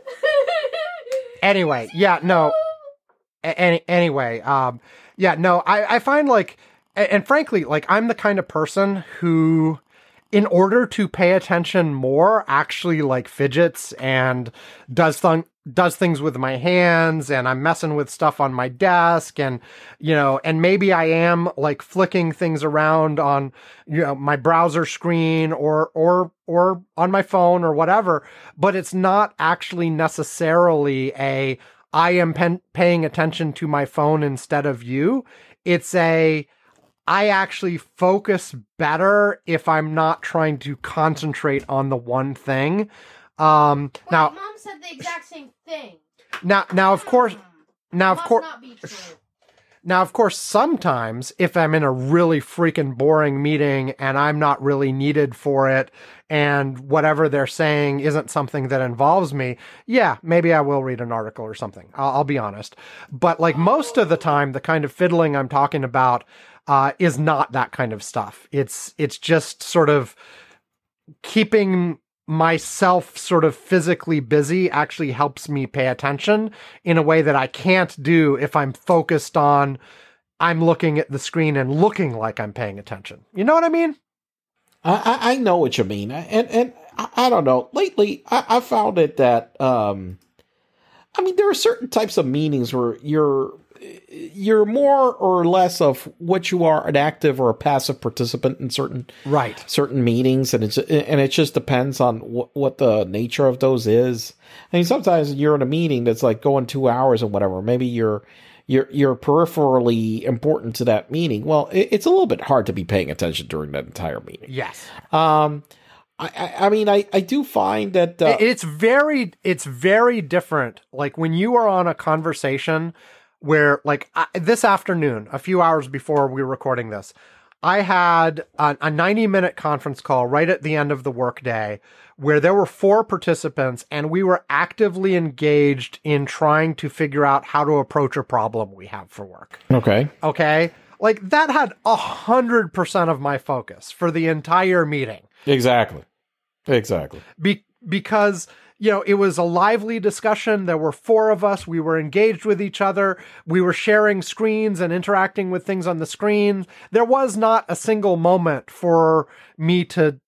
Anyway. Yeah, no. Anyway. Yeah, no, I find like, and frankly, like I'm the kind of person who, in order to pay attention more, actually like fidgets and does things with my hands, and I'm messing with stuff on my desk, and and maybe I am like flicking things around on my browser screen or on my phone or whatever, but it's not actually necessarily I am paying attention to my phone instead of you. It's I actually focus better if I'm not trying to concentrate on the one thing. Now, Mom said the exact same thing. Now, of course, Not be true. Now, of course, sometimes if I'm in a really freaking boring meeting and I'm not really needed for it, and whatever they're saying isn't something that involves me, yeah, maybe I will read an article or something. I'll be honest. But like most of the time, the kind of fiddling I'm talking about is not that kind of stuff. It's just sort of keeping myself sort of physically busy actually helps me pay attention in a way that I can't do if I'm focused on, I'm looking at the screen and looking like I'm paying attention. You know what I mean? I know what you mean. And I don't know. Lately, I found it that, there are certain types of meetings where you're more or less of what you are, an active or a passive participant in certain meetings, and it just depends on what the nature of those is. I mean, sometimes you're in a meeting that's like going 2 hours or whatever. Maybe you're peripherally important to that meeting. Well, it's a little bit hard to be paying attention during that entire meeting. Yes. I mean, I do find that it's very different. Like when you are on a conversation where, like this afternoon, a few hours before we were recording this, I had a 90-minute conference call right at the end of the workday where there were 4 participants and we were actively engaged in trying to figure out how to approach a problem we have for work. Okay. Like that had 100% of my focus for the entire meeting. Exactly. Because, you know, it was a lively discussion. There were 4 of us. We were engaged with each other. We were sharing screens and interacting with things on the screen. There was not a single moment for me to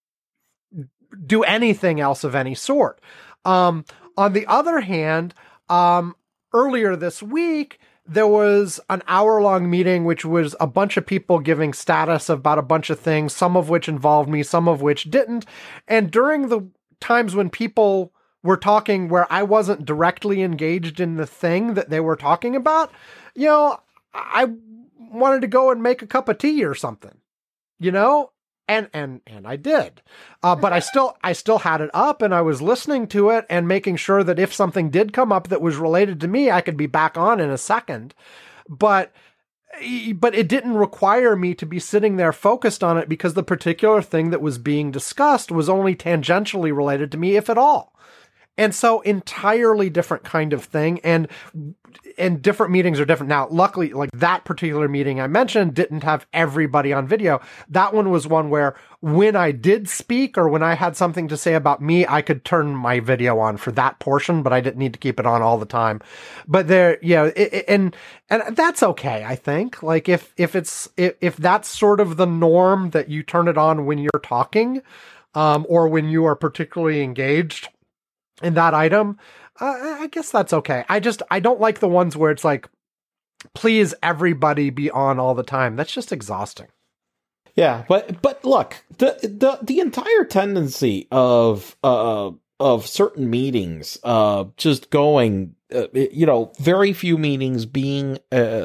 do anything else of any sort. On the other hand, earlier this week, there was an hour-long meeting, which was a bunch of people giving status about a bunch of things, some of which involved me, some of which didn't. And during the times when people were talking where I wasn't directly engaged in the thing that they were talking about, you know, I wanted to go and make a cup of tea or something, you know? And I did. But I still had it up and I was listening to it and making sure that if something did come up that was related to me, I could be back on in a second. But it didn't require me to be sitting there focused on it because the particular thing that was being discussed was only tangentially related to me, if at all. And so entirely different kind of thing. And different meetings are different. Now, luckily, like that particular meeting I mentioned didn't have everybody on video. That one was one where when I did speak or when I had something to say about me, I could turn my video on for that portion, but I didn't need to keep it on all the time. But there, yeah, and that's okay, I think. Like if that's sort of the norm that you turn it on when you're talking, or when you are particularly engaged in that item, I guess that's okay. I don't like the ones where it's like, please everybody be on all the time. That's just exhausting. Yeah, but look, the entire tendency of certain meetings, just going, you know, very few meetings being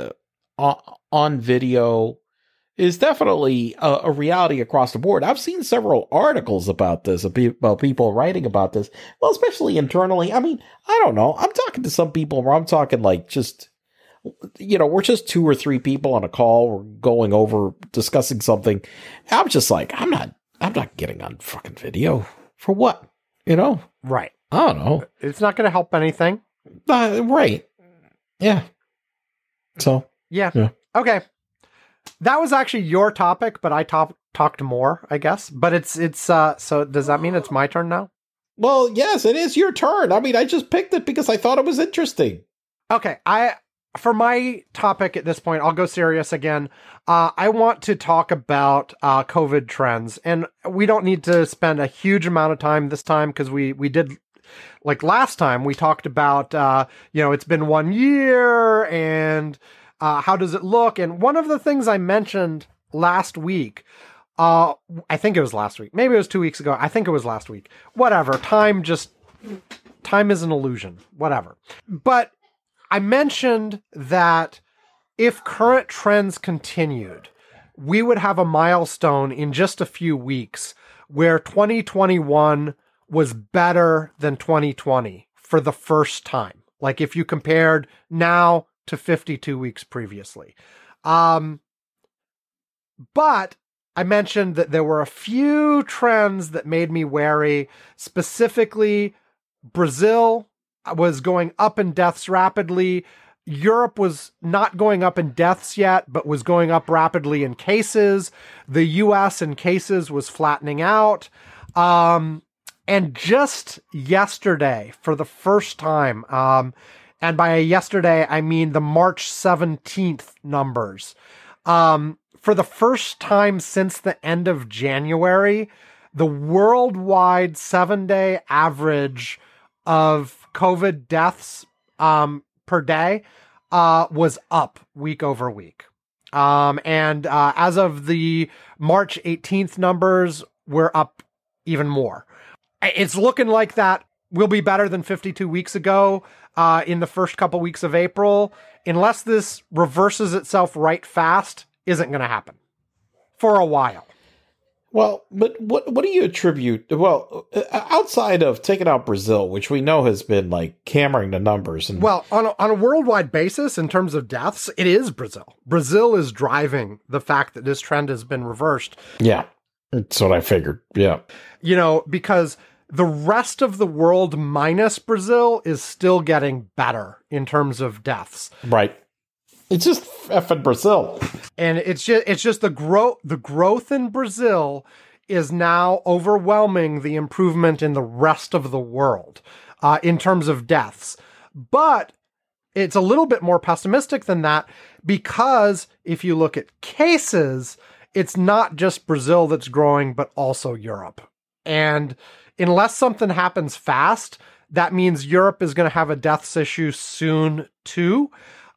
on video is definitely a reality across the board. I've seen several articles about this, about people writing about this. Well, especially internally. I mean, I don't know. I'm talking to some people where I'm talking like just, you know, we're just 2 or 3 people on a call. We're going over, discussing something. I'm just like, I'm not getting on fucking video. For what? You know? Right. I don't know. It's not going to help anything. Right. Yeah. So. Yeah. Okay. That was actually your topic, but I talked more, I guess. But it's so does that mean it's my turn now? Well, yes, it is your turn. I mean, I just picked it because I thought it was interesting. Okay, for my topic at this point, I'll go serious again. I want to talk about COVID trends, and we don't need to spend a huge amount of time this time because we did. Like last time, we talked about, you know, it's been 1 year and how does it look? And one of the things I mentioned last week, I think it was last week. Maybe it was 2 weeks ago. I think it was last week. Whatever. Time is an illusion. Whatever. But I mentioned that if current trends continued, we would have a milestone in just a few weeks where 2021 was better than 2020 for the first time. Like if you compared now to 52 weeks previously. But I mentioned that there were a few trends that made me wary. Specifically, Brazil was going up in deaths rapidly. Europe was not going up in deaths yet, but was going up rapidly in cases. The US in cases was flattening out. And just yesterday, for the first time, and by yesterday, I mean the March 17th numbers. For the first time since the end of January, the worldwide 7-day average of COVID deaths per day was up week over week. And as of the March 18th numbers, we're up even more. It's looking like that will be better than 52 weeks ago in the first couple weeks of April. Unless this reverses itself right fast, isn't going to happen for a while. Well, but what do you attribute? Well, outside of taking out Brazil, which we know has been like hammering the numbers, and well, on a worldwide basis, in terms of deaths, it is Brazil. Brazil is driving the fact that this trend has been reversed. Yeah, that's what I figured. Yeah, because the rest of the world minus Brazil is still getting better in terms of deaths. Right. It's just effing Brazil. And it's just the growth in Brazil is now overwhelming the improvement in the rest of the world in terms of deaths. But it's a little bit more pessimistic than that, because if you look at cases, it's not just Brazil that's growing, but also Europe. And unless something happens fast, that means Europe is going to have a deaths issue soon too.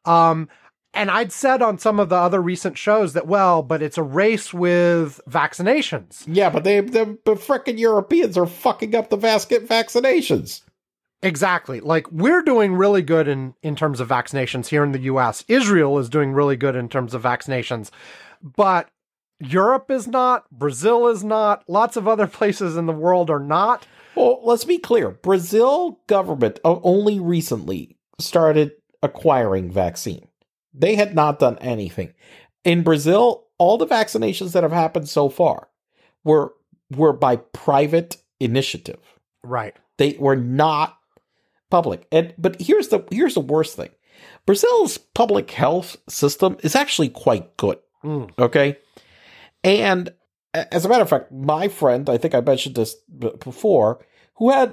And I'd said on some of the other recent shows that, but it's a race with vaccinations. Yeah, but the frickin' Europeans are fucking up the vaccinations. Exactly. Like, we're doing really good in terms of vaccinations here in the US. Israel is doing really good in terms of vaccinations. But Europe is not. Brazil is not. Lots of other places in the world are not. Well, let's be clear. Brazil government only recently started acquiring vaccine. They had not done anything. In Brazil, all the vaccinations that have happened so far were by private initiative. Right. They were not public. But here's the worst thing. Brazil's public health system is actually quite good. Okay? And as a matter of fact, my friend, I think I mentioned this before, who had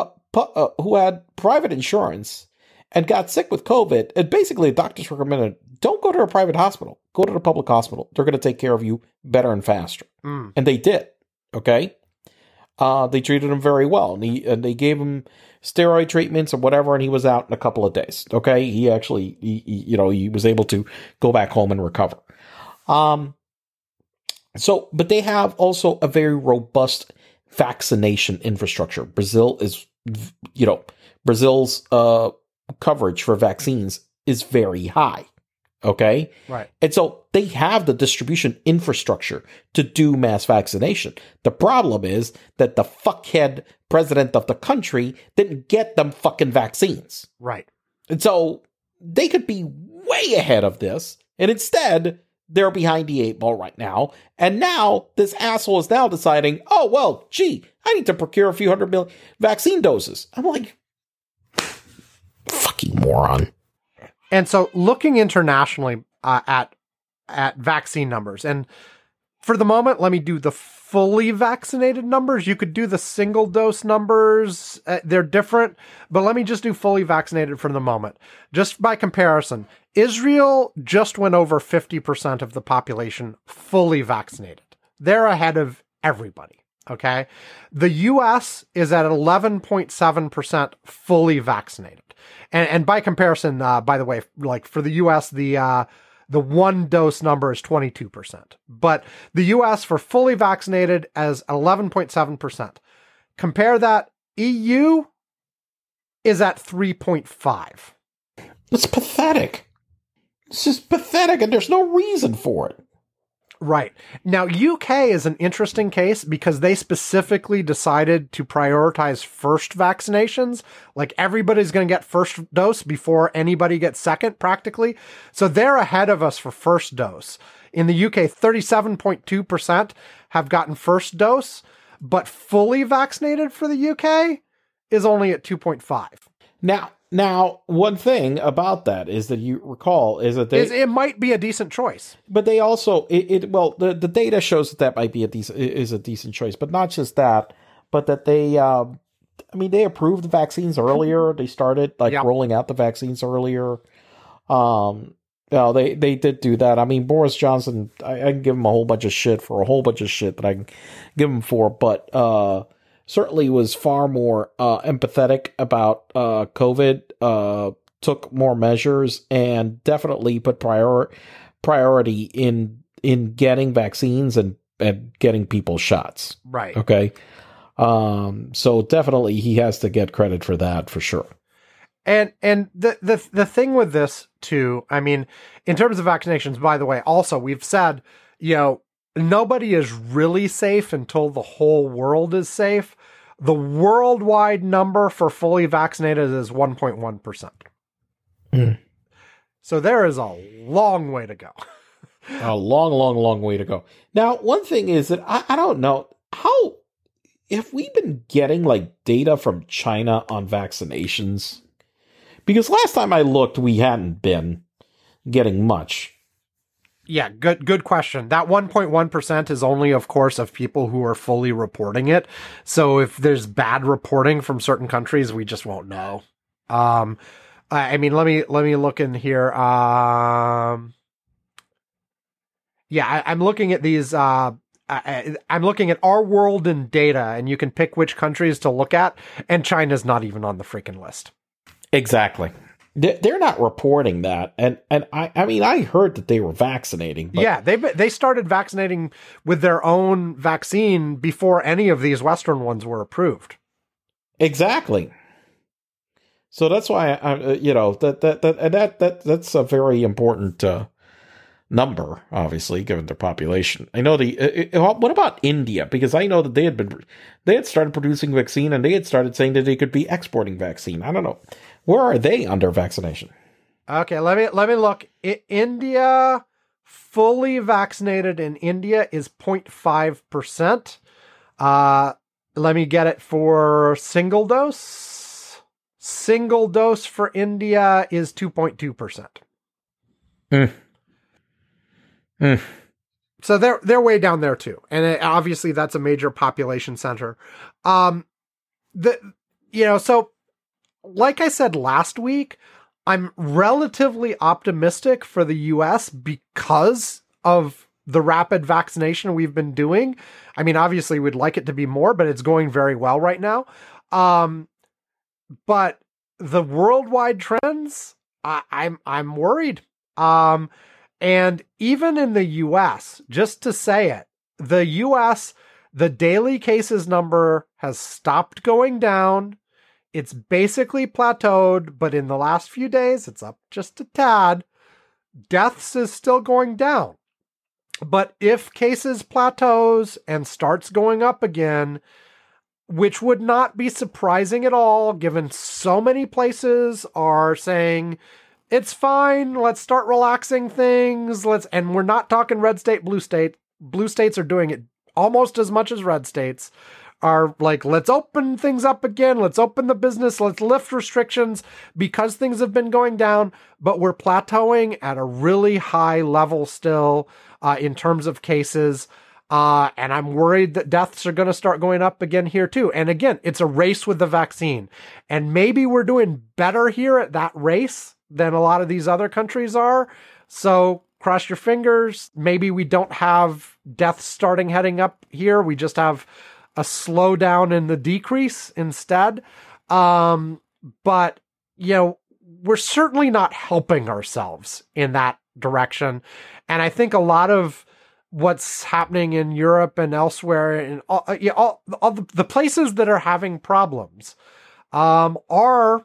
private insurance and got sick with COVID, and basically doctors recommended, don't go to a private hospital. Go to the public hospital. They're going to take care of you better and faster. And they did, okay? They treated him very well, and they gave him steroid treatments or whatever, and he was out in a couple of days, okay? He actually, he was able to go back home and recover. But they have also a very robust vaccination infrastructure. Brazil's coverage for vaccines is very high. Okay? Right. And so they have the distribution infrastructure to do mass vaccination. The problem is that the fuckhead president of the country didn't get them fucking vaccines. Right. And so they could be way ahead of this. And instead, they're behind the eight ball right now. And now this asshole is now deciding, I need to procure a few 100 million vaccine doses. I'm like, fucking moron. And so looking internationally at vaccine numbers, and for the moment, let me do the fully vaccinated numbers. You could do the single dose numbers. They're different, but let me just do fully vaccinated for the moment. Just by comparison, Israel just went over 50% of the population fully vaccinated. They're ahead of everybody. Okay. The US is at 11.7% fully vaccinated. And by comparison, by the way, like for the US, the one dose number is 22%, but the US for fully vaccinated as 11.7%. Compare that, EU is at 3.5. It's pathetic. It's just pathetic, and there's no reason for it. Right. Now, UK is an interesting case because they specifically decided to prioritize first vaccinations. Like, everybody's going to get first dose before anybody gets second, practically. So they're ahead of us for first dose. In the UK, 37.2% have gotten first dose, but fully vaccinated for the UK is only at 2.5. Now, one thing about that is that you recall is that it might be a decent choice, but they also the data shows that might be a decent choice, but not just that, but that they they approved the vaccines earlier. They started rolling out the vaccines earlier. They did do that. I mean, Boris Johnson, I can give him a whole bunch of shit for a whole bunch of shit that I can give him for, but certainly was far more empathetic about COVID took more measures and definitely put priority in getting vaccines and getting people shots. Right. Okay. So definitely he has to get credit for that for sure. And the thing with this too, I mean, in terms of vaccinations, by the way, also we've said, nobody is really safe until the whole world is safe. The worldwide number for fully vaccinated is 1.1%. So there is a long way to go. A long, long, long way to go. Now, one thing is that I don't know how, have we been getting like data from China on vaccinations? Because last time I looked, we hadn't been getting much. Yeah, good question. That 1.1% is only, of course, of people who are fully reporting it. So if there's bad reporting from certain countries, we just won't know. I mean, let me look in here. I'm looking at these. I'm looking at our world in data, and you can pick which countries to look at. And China's not even on the freaking list. Exactly. They're not reporting that, and I mean I heard that they were vaccinating. But yeah, they started vaccinating with their own vaccine before any of these Western ones were approved. Exactly. So that's why that's a very important number, obviously, given their population. I know what about India? Because I know that they had started producing vaccine, and they had started saying that they could be exporting vaccine. I don't know. Where are they under vaccination? Okay, let me look. India, fully vaccinated in India is 0.5%. Let me get it for single dose. Single dose for India is 2.2%. So they're way down there too, and obviously that's a major population center. So like I said last week, I'm relatively optimistic for the U.S. because of the rapid vaccination we've been doing. I mean, obviously we'd like it to be more, but it's going very well right now. But the worldwide trends, I'm worried. And even in the U.S., just to say it, the U.S., the daily cases number has stopped going down. It's basically plateaued, but in the last few days, it's up just a tad. Deaths is still going down. But if cases plateaus and starts going up again, which would not be surprising at all, given so many places are saying, it's fine, let's start relaxing things, and we're not talking red state, blue state. Blue states are doing it almost as much as red states. Are like, let's open things up again. Let's open the business. Let's lift restrictions because things have been going down, but we're plateauing at a really high level still in terms of cases. And I'm worried that deaths are going to start going up again here too. And again, it's a race with the vaccine. And maybe we're doing better here at that race than a lot of these other countries are. So cross your fingers. Maybe we don't have deaths heading up here. We just have a slowdown in the decrease instead. But, we're certainly not helping ourselves in that direction. And I think a lot of what's happening in Europe and elsewhere and all the places that are having problems are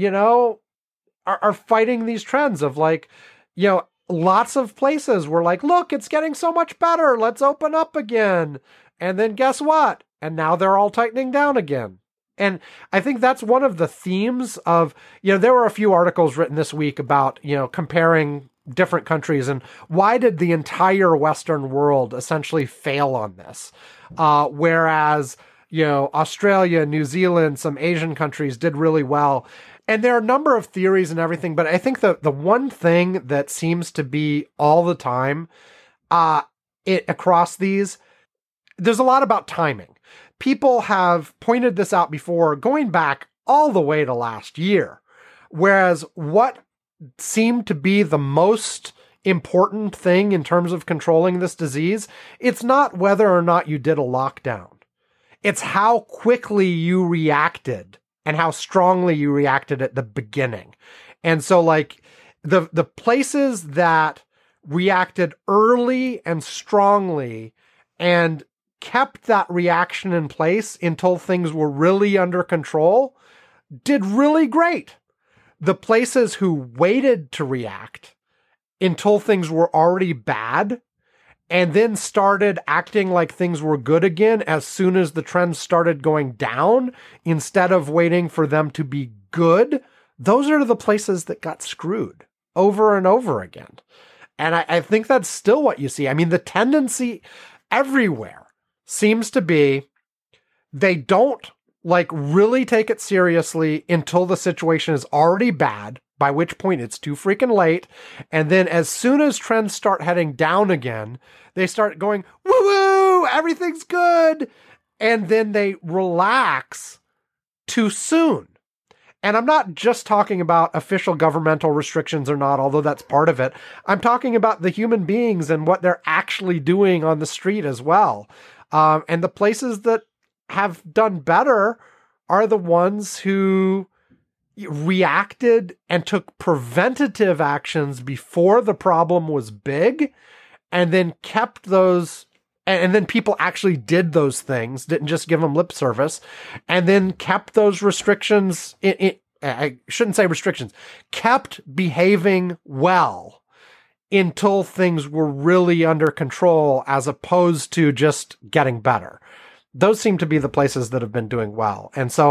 fighting these trends of lots of places were like, look, it's getting so much better. Let's open up again. And then guess what? And now they're all tightening down again. And I think that's one of the themes of, there were a few articles written this week about, comparing different countries and why did the entire Western world essentially fail on this? Whereas, Australia, New Zealand, some Asian countries did really well. And there are a number of theories and everything, but I think the one thing that seems to be all the time across these, there's a lot about timing. People have pointed this out before, going back all the way to last year. Whereas what seemed to be the most important thing in terms of controlling this disease, it's not whether or not you did a lockdown. It's how quickly you reacted and how strongly you reacted at the beginning. And so like the places that reacted early and strongly and kept that reaction in place until things were really under control did really great. The places who waited to react until things were already bad and then started acting like things were good again as soon as the trends started going down instead of waiting for them to be good, those are the places that got screwed over and over again. And I think that's still what you see. I mean, the tendency everywhere seems to be they don't like really take it seriously until the situation is already bad, by which point it's too freaking late. And then as soon as trends start heading down again, they start going, woo-woo, everything's good. And then they relax too soon. And I'm not just talking about official governmental restrictions or not, although that's part of it. I'm talking about the human beings and what they're actually doing on the street as well. And the places that have done better are the ones who reacted and took preventative actions before the problem was big, and then kept those, and then people actually did those things, didn't just give them lip service, and then kept those restrictions, I shouldn't say restrictions, kept behaving well until things were really under control as opposed to just getting better. Those seem to be the places that have been doing well. And so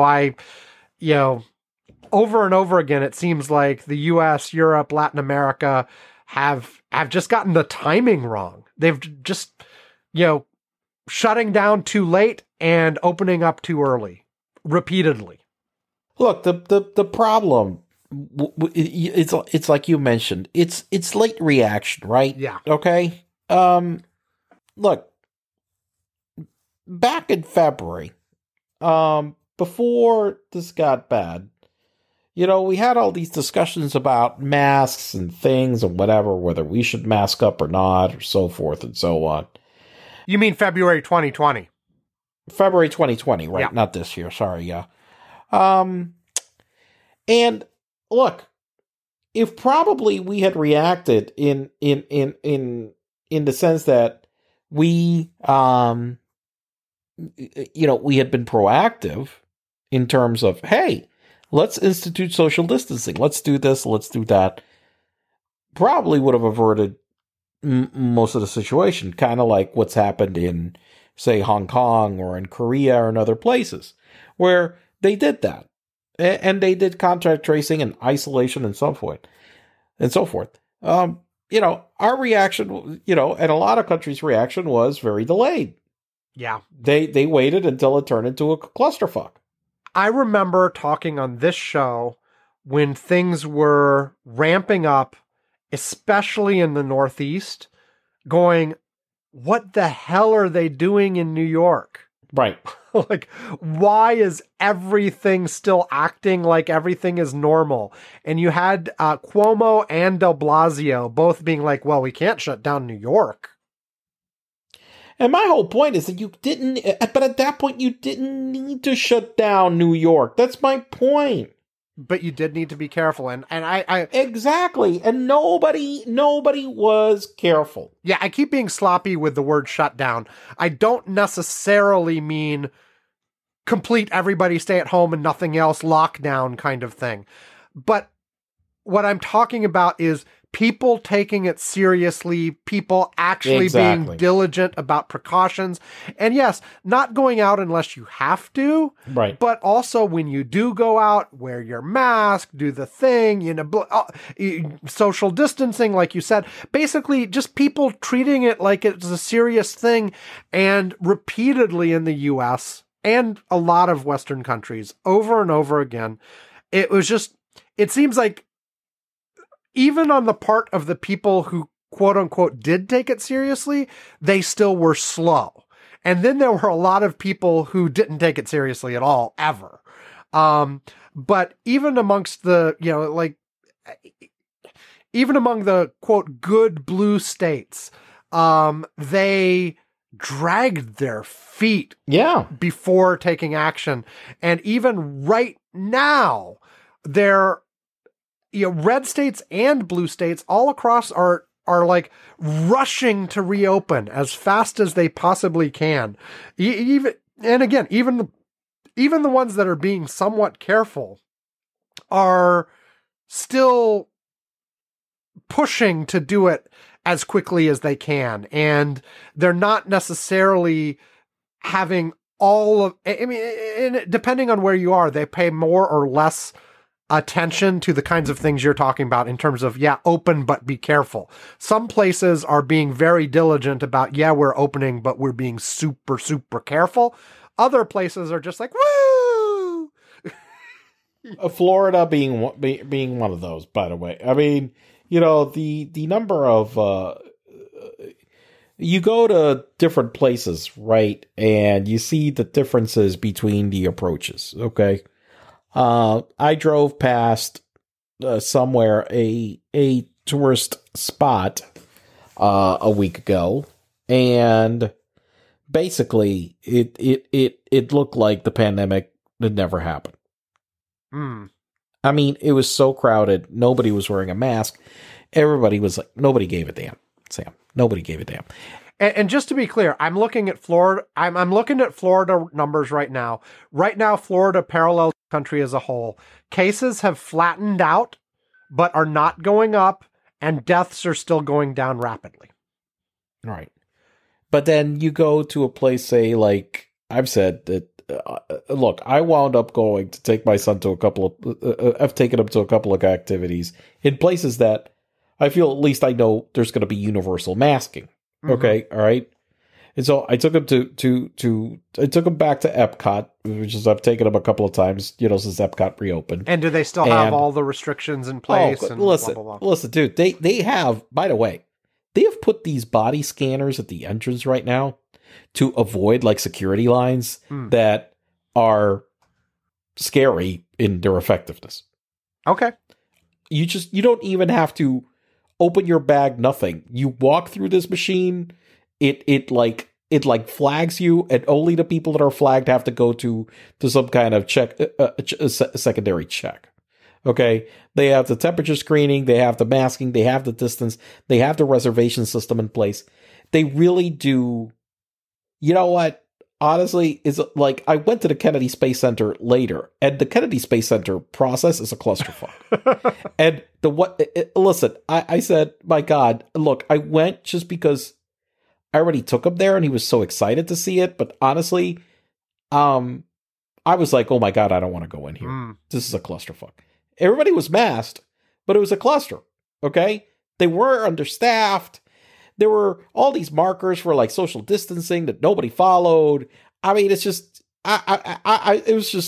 over and over again, it seems like the US, Europe, Latin America have just gotten the timing wrong. They've just, shutting down too late and opening up too early, repeatedly. Look, the problem, it's like you mentioned, it's late reaction, right? Yeah. Okay. Look, back in February, before this got bad, we had all these discussions about masks and things and whatever, whether we should mask up or not, or so forth and so on. You mean February 2020? February 2020, right? Yeah. Not this year. Sorry, yeah. And look, if probably we had reacted in the sense that we, we had been proactive in terms of, hey, let's institute social distancing. Let's do this. Let's do that. Probably would have averted most of the situation, kind of like what's happened in, say, Hong Kong or in Korea or in other places where they did that. And they did contact tracing and isolation and so forth. Our reaction, and a lot of countries' reaction was very delayed. Yeah. They waited until it turned into a clusterfuck. I remember talking on this show when things were ramping up, especially in the Northeast, going, what the hell are they doing in New York? Right. Like, why is everything still acting like everything is normal? And you had Cuomo and de Blasio both being like, well, we can't shut down New York. And my whole point is that but at that point, you didn't need to shut down New York. That's my point. But you did need to be careful. And I exactly. And nobody was careful. Yeah, I keep being sloppy with the word shutdown. I don't necessarily mean complete everybody stay at home and nothing else lockdown kind of thing. But what I'm talking about is people taking it seriously, people actually being diligent about precautions. And yes, not going out unless you have to. Right. But also when you do go out, wear your mask, do the thing, social distancing, like you said. Basically, just people treating it like it's a serious thing. And repeatedly in the US and a lot of Western countries, over and over again, it seems like even on the part of the people who, quote unquote, did take it seriously, they still were slow. And then there were a lot of people who didn't take it seriously at all, ever. But even amongst the, even among the, quote, good blue states, they dragged their feet before taking action. And even right now, they're red states and blue states all across are like rushing to reopen as fast as they possibly can. Even the ones that are being somewhat careful are still pushing to do it as quickly as they can. And they're not necessarily having depending on where you are, they pay more or less attention to the kinds of things you're talking about in terms of, open, but be careful. Some places are being very diligent about, we're opening, but we're being super, super careful. Other places are just like, woo! Florida being one of those, by the way. I mean, the number of, you go to different places, right? And you see the differences between the approaches. Okay. I drove past somewhere a tourist spot a week ago, and basically it looked like the pandemic had never happened. I mean, it was so crowded. Nobody was wearing a mask. Everybody was like, nobody gave a damn, Sam. Nobody gave a damn. And just to be clear, I'm looking at Florida. I'm looking at Florida numbers right now. Right now, Florida parallels the country as a whole. Cases have flattened out, but are not going up, and deaths are still going down rapidly. Right. But then you go to a place, say, like I've said, that, look, I wound up going to take my son to a couple of, I've taken him to a couple of activities in places that I feel at least I know there's going to be universal masking. Okay. All right. And so I took him I took him back to Epcot, which is, I've taken him a couple of times, since Epcot reopened. And do they still have all the restrictions in place? Listen, dude, they have, by the way, they have put these body scanners at the entrance right now to avoid like security lines that are scary in their effectiveness. Okay. You don't even have to open your bag, nothing. You walk through this machine, it flags you, and only the people that are flagged have to go to some kind of check, secondary check. Okay, they have the temperature screening, they have the masking, they have the distance, they have the reservation system in place. They really do. You know what? Honestly, is like, I went to the Kennedy Space Center later, and the Kennedy Space Center process is a clusterfuck. And listen, I said, my God, look, I went just because I already took him there, and he was so excited to see it. But honestly, I was like, oh my God, I don't want to go in here. This is a clusterfuck. Everybody was masked, but it was a cluster. Okay, they were understaffed. There were all these markers for like social distancing that nobody followed. I mean, it's just, I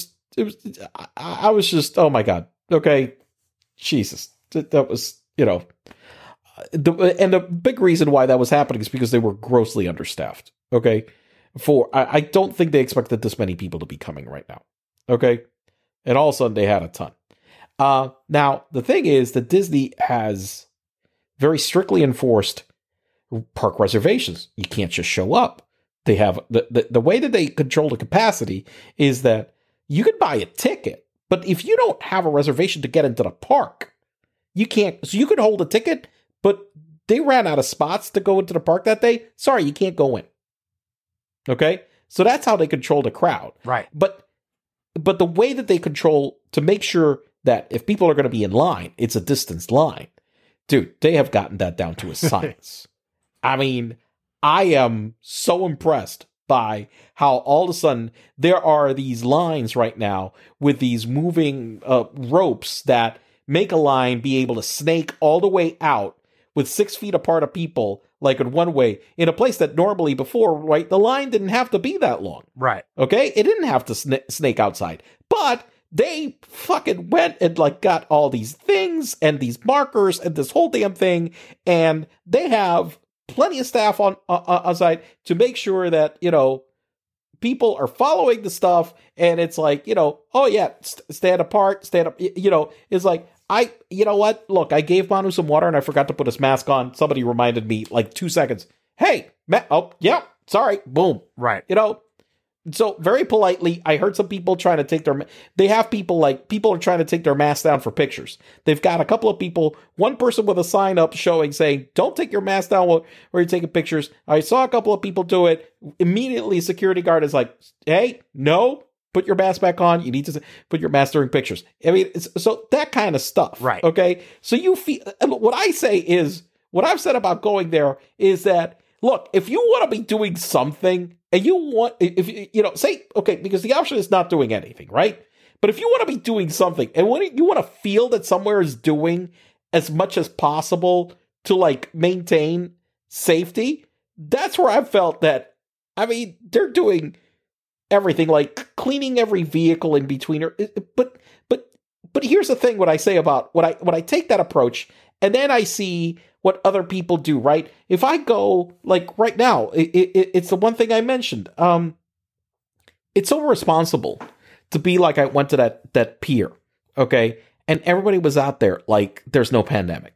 was just, oh my God. Okay. Jesus. That was, and the big reason why that was happening is because they were grossly understaffed. Okay. I don't think they expected this many people to be coming right now. Okay. And all of a sudden they had a ton. Now the thing is that Disney has very strictly enforced park reservations. You can't just show up. They have the way that they control the capacity is that you can buy a ticket, but if you don't have a reservation to get into the park, you can't. So you could hold a ticket, but they ran out of spots to go into the park that day. Sorry, you can't go in. Okay, so that's how they control the crowd, right? But the way that they control to make sure that if people are going to be in line, it's a distance line, dude. They have gotten that down to a science. I mean, I am so impressed by how all of a sudden there are these lines right now with these moving ropes that make a line be able to snake all the way out with 6 feet apart of people, like in one way, in a place that normally before, right, the line didn't have to be that long. Right. Okay? It didn't have to snake outside. But they fucking went and like got all these things and these markers and this whole damn thing, and they have plenty of staff on site to make sure that, people are following the stuff, and it's like, oh yeah, stand apart, stand up, it's like, you know what? Look, I gave Manu some water and I forgot to put his mask on. Somebody reminded me like 2 seconds. Hey, oh yeah, sorry, boom. Right. So very politely, I heard some people trying to take people are trying to take their masks down for pictures. They've got a couple of people, one person with a sign up saying, don't take your mask down while you're taking pictures. I saw a couple of people do it. Immediately, security guard is like, hey, no, put your mask back on. You need to put your mask during pictures. I mean, so that kind of stuff. Right. Okay. So what I say is, what I've said about going there is that, look, if you want to be doing something, and you want, because the option is not doing anything, right? But if you want to be doing something, and you want to feel that somewhere is doing as much as possible to like maintain safety, that's where I've felt that, I mean, they're doing everything, like cleaning every vehicle in between. But here's the thing: what I say about when I take that approach, and then I see what other people do, right? If I go, like right now, it's the one thing I mentioned. It's so irresponsible to be like, I went to that pier, okay? And everybody was out there like there's no pandemic.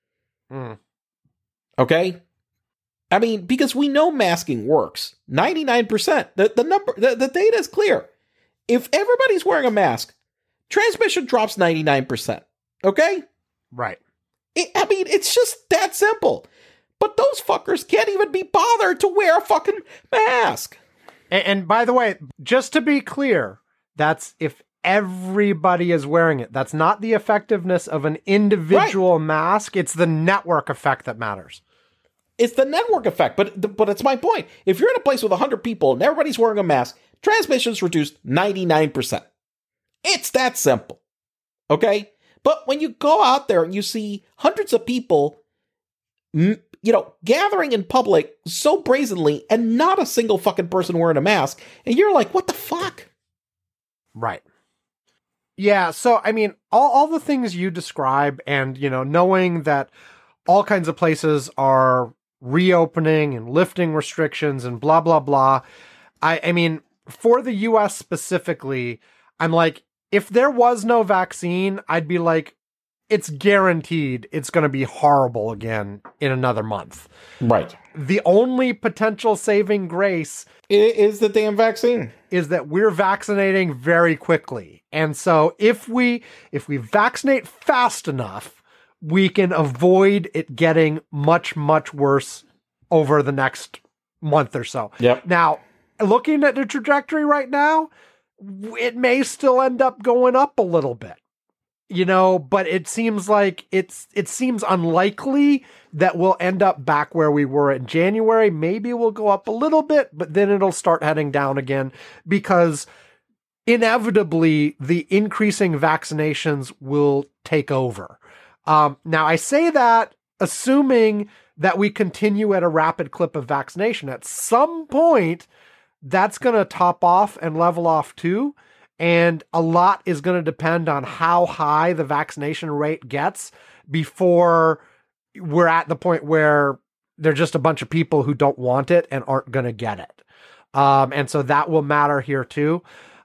Okay? I mean, because we know masking works. 99%. The data is clear. If everybody's wearing a mask, transmission drops 99%. Okay? Right. I mean, it's just that simple. But those fuckers can't even be bothered to wear a fucking mask. And by the way, just to be clear, that's if everybody is wearing it. That's not the effectiveness of an individual mask. It's the network effect that matters. It's the network effect, but it's my point. If you're in a place with 100 people and everybody's wearing a mask, transmission's reduced 99%. It's that simple. Okay? But when you go out there and you see hundreds of people, gathering in public so brazenly and not a single fucking person wearing a mask, and you're like, what the fuck? Right. Yeah, so, I mean, all the things you describe and, knowing that all kinds of places are reopening and lifting restrictions and blah, blah, blah. I mean, for the U.S. specifically, I'm like, if there was no vaccine, I'd be like, it's guaranteed it's going to be horrible again in another month. Right. The only potential saving grace is the damn vaccine. Is that we're vaccinating very quickly. And so if we vaccinate fast enough, we can avoid it getting much, much worse over the next month or so. Yep. Now, looking at the trajectory right now, it may still end up going up a little bit, but it seems like it seems unlikely that we'll end up back where we were in January. Maybe we'll go up a little bit, but then it'll start heading down again because inevitably the increasing vaccinations will take over. Now I say that assuming that we continue at a rapid clip of vaccination. At some point, that's going to top off and level off too. And a lot is going to depend on how high the vaccination rate gets before we're at the point where there's just a bunch of people who don't want it and aren't going to get it. And so that will matter here too.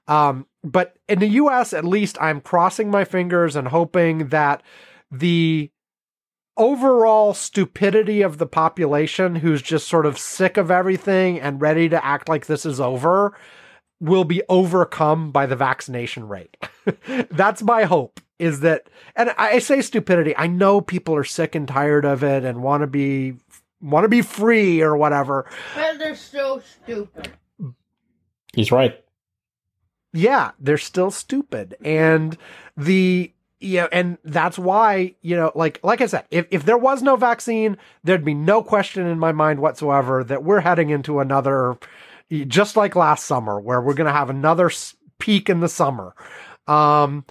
But in the US, at least, I'm crossing my fingers and hoping that the overall stupidity of the population who's just sort of sick of everything and ready to act like this is over will be overcome by the vaccination rate. That's my hope, is that, and I say stupidity, I know people are sick and tired of it and want to be free or whatever. But they're so stupid. He's right. Yeah, they're still stupid. And and that's why, like I said, if there was no vaccine, there'd be no question in my mind whatsoever that we're heading into another, just like last summer, where we're going to have another peak in the summer. Cross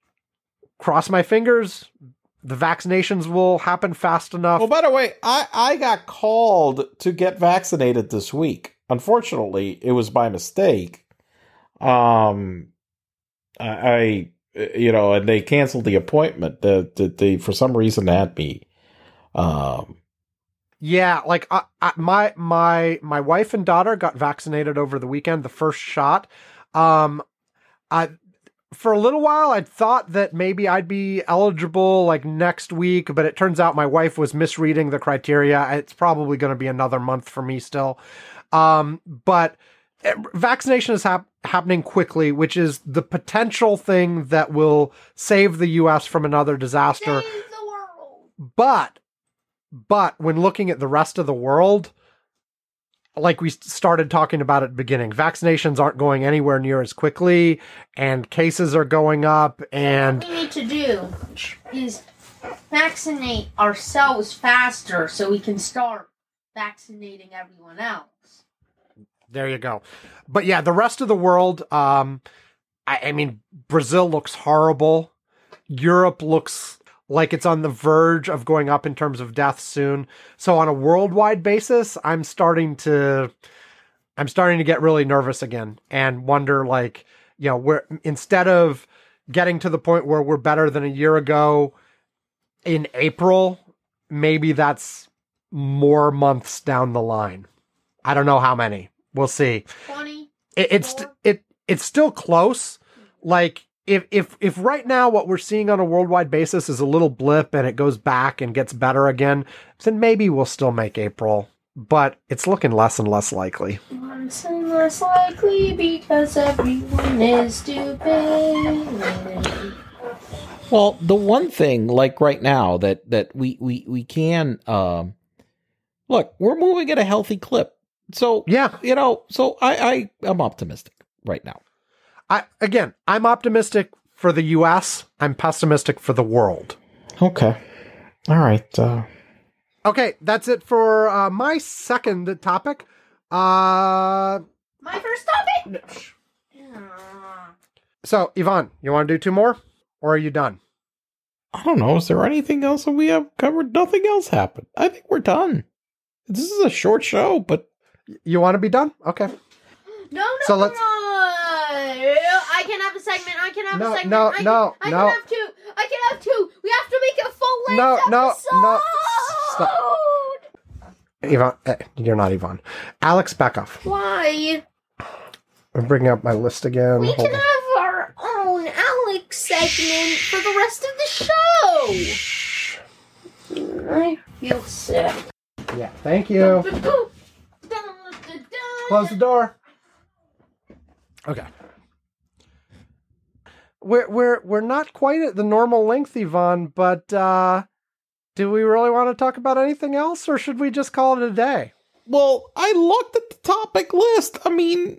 my fingers, the vaccinations will happen fast enough. Well, by the way, I got called to get vaccinated this week. Unfortunately, it was by mistake. And they canceled the appointment. They for some reason had me. Yeah, like my wife and daughter got vaccinated over the weekend, the first shot. For a little while, I'd thought that maybe I'd be eligible like next week, but it turns out my wife was misreading the criteria. It's probably going to be another month for me still. But vaccination is happening quickly, which is the potential thing that will save the U.S. from another disaster. Save the world. But when looking at the rest of the world, like we started talking about at the beginning, vaccinations aren't going anywhere near as quickly, and cases are going up, and what we need to do is vaccinate ourselves faster so we can start vaccinating everyone else. there you go. But yeah, the rest of the world, I mean, Brazil looks horrible. Europe looks like it's on the verge of going up in terms of deaths soon. So on a worldwide basis, I'm starting to get really nervous again and wonder, like, you know, we're, instead of getting to the point where we're better than a year ago in April, maybe that's more months down the line. I don't know how many. We'll see. 20. It's still close. Like, if right now what we're seeing on a worldwide basis is a little blip and it goes back and gets better again, then maybe we'll still make April. But it's looking less and less likely. Less and less likely because everyone is stupid. Well, the one thing, like right now, that we can look, we're moving at a healthy clip. So Yeah. you know, so I am optimistic right now. I'm optimistic for the U.S. I'm pessimistic for the world. Okay. All right. Okay, that's it for my second topic. My first topic? So, Yvonne, you want to do two more? Or are you done? I don't know. Is there anything else that we have covered? Nothing else happened. I think we're done. This is a short show, but You want to be done? Okay. No. So let's- I can have a segment. I can have a segment. No. I can have two. I can have two. We have to make a full-length No. episode. Stop. Yvonne, you're not Yvonne. Alex Beckoff. Why? I'm bringing up my list again. We Hold can on. have our own Alex segment for the rest of the show. I feel sick. Yeah, thank you. Close the door. Okay. We're not quite at the normal length, Yvonne, but do we really want to talk about anything else, or should we just call it a day? well, I looked at the topic list. I mean,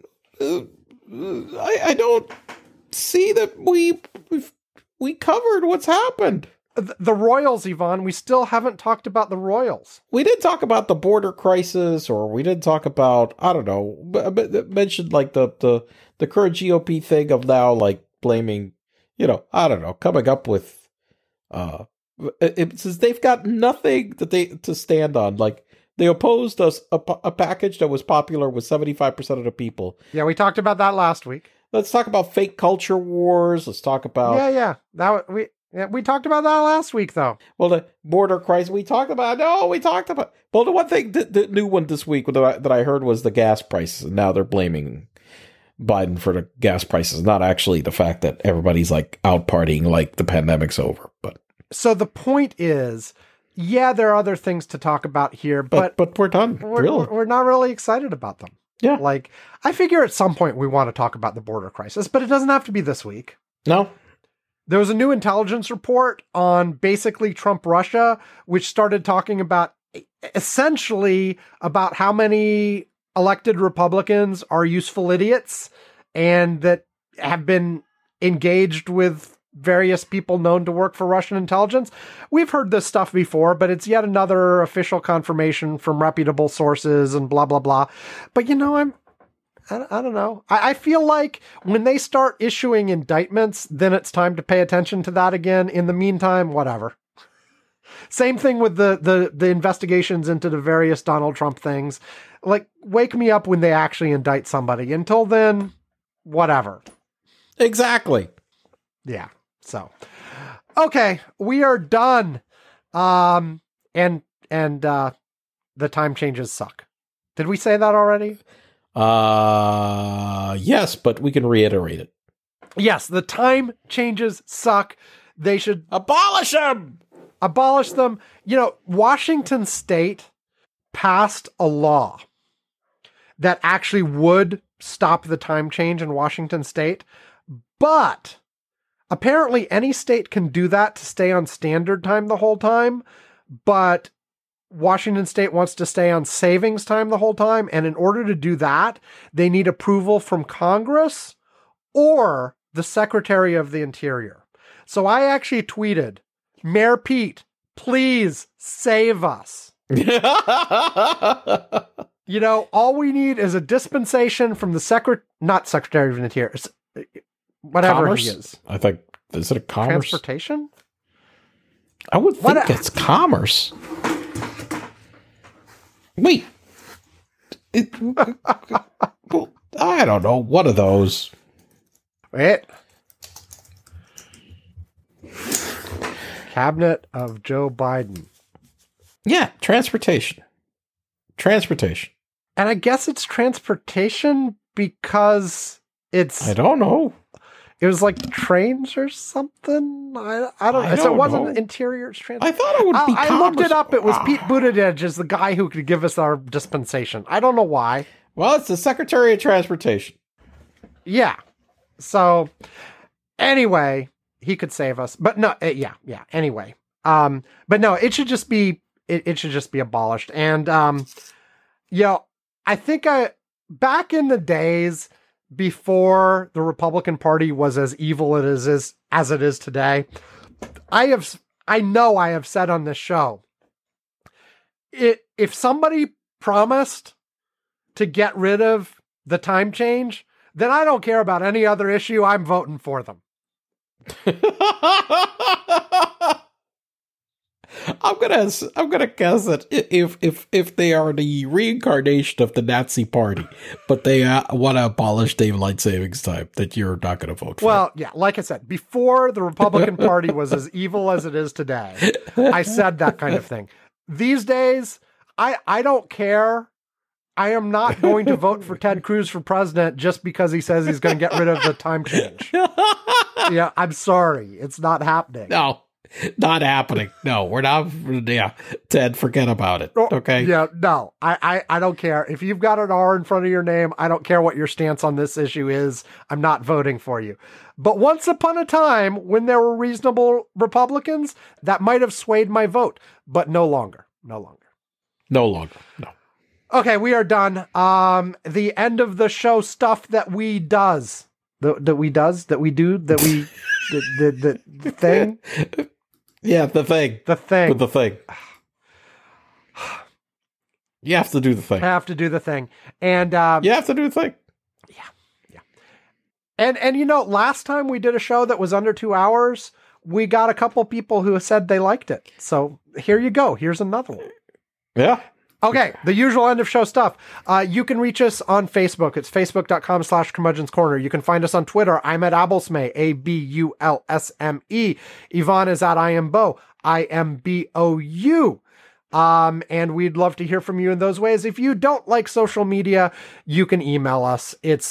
I don't see that we covered what's happened. The Royals, Yvonne, we still haven't talked about the Royals. We did talk about the border crisis, or we did talk about, I don't know, mentioned like the current GOP thing of now like blaming, you know, I don't know, coming up with it says they've got nothing that to stand on. Like they opposed us a package that was popular with 75% of the people. Yeah, we talked about that last week. Let's talk about fake culture wars. Let's talk about We talked about that last week, though. well, the border crisis we talked about. No, we talked about. Well, the one thing, the new one this week that I heard was the gas prices. And now they're blaming Biden for the gas prices, not actually the fact that everybody's like out partying like the pandemic's over. But So the point is, yeah, there are other things to talk about here, but we're done. we're not really excited about them. Yeah. Like, I figure at some point we want to talk about the border crisis, but it doesn't have to be this week. No. There was a new intelligence report on basically Trump-Russia, which started talking about essentially about how many elected Republicans are useful idiots and that have been engaged with various people known to work for Russian intelligence. We've heard this stuff before, but it's yet another official confirmation from reputable sources and blah, blah, blah. But, you know, I don't know. I feel like when they start issuing indictments, then it's time to pay attention to that again. In the meantime, whatever. Same thing with the investigations into the various Donald Trump things. Like, wake me up when they actually indict somebody. Until then, whatever. Exactly. Yeah. So, okay, we are done. And the time changes suck. Did we say that already? Yes, but we can reiterate it. Yes, the time changes suck. They should Abolish them! abolish them. You know, Washington State passed a law that actually would stop the time change in Washington state, but apparently any state can do that to stay on standard time the whole time, but Washington state wants to stay on savings time the whole time, and in order to do that, they need approval from Congress or the Secretary of the Interior. So I actually tweeted, Mayor Pete, please save us. You know, all we need is a dispensation from the not Secretary of the Interior, whatever Commerce? he is. I think, is it a commerce? Transportation? I would think it's commerce. Wait. Well, I don't know. One of those. Wait. Cabinet of Joe Biden. Yeah, transportation. Transportation. And I guess it's transportation because I don't know. it was like trains or something. I don't know. So it wasn't know. interior transport. I thought it would be I looked it commerce. up. It was Pete Buttigieg is the guy who could give us our dispensation. I don't know why. Well, it's the Secretary of Transportation. Yeah. So anyway, he could save us. But no, yeah. Anyway. But no, it should just be it should just be abolished. And I think back in the days before the Republican Party was as evil as it is today, I know I have said on this show, if somebody promised to get rid of the time change, then I don't care about any other issue. I'm voting for them. I'm gonna guess that if they are the reincarnation of the Nazi Party, but they want to abolish daylight savings time, that you're not going to vote for. Well, yeah, like I said, before the Republican Party was as evil as it is today, I said that kind of thing. These days, I don't care. I am not going to vote for Ted Cruz for president just because he says he's going to get rid of the time change. Yeah, I'm sorry. It's not happening. No. Not happening. No, we're not. Yeah, Ted, forget about it. Okay. Yeah, no, I don't care. If you've got an R in front of your name, I don't care what your stance on this issue is. I'm not voting for you. But once upon a time, when there were reasonable Republicans, that might have swayed my vote, but no longer. No. Okay, we are done. The end of the show stuff that we do, the thing. Yeah, the thing. With the thing. You have to do the thing. I have to do the thing. And you have to do the thing. Yeah. And last time we did a show that was under 2 hours, we got a couple people who said they liked it. So here you go. Here's another one. Yeah. Okay, the usual end of show stuff. You can reach us on Facebook. It's facebook.com/Curmudgeon's Corner. You can find us on Twitter. I'm at Abulsme, ABULSME. Yvonne is at IamBo, IMBOU. And we'd love to hear from you in those ways. If you don't like social media, you can email us. It's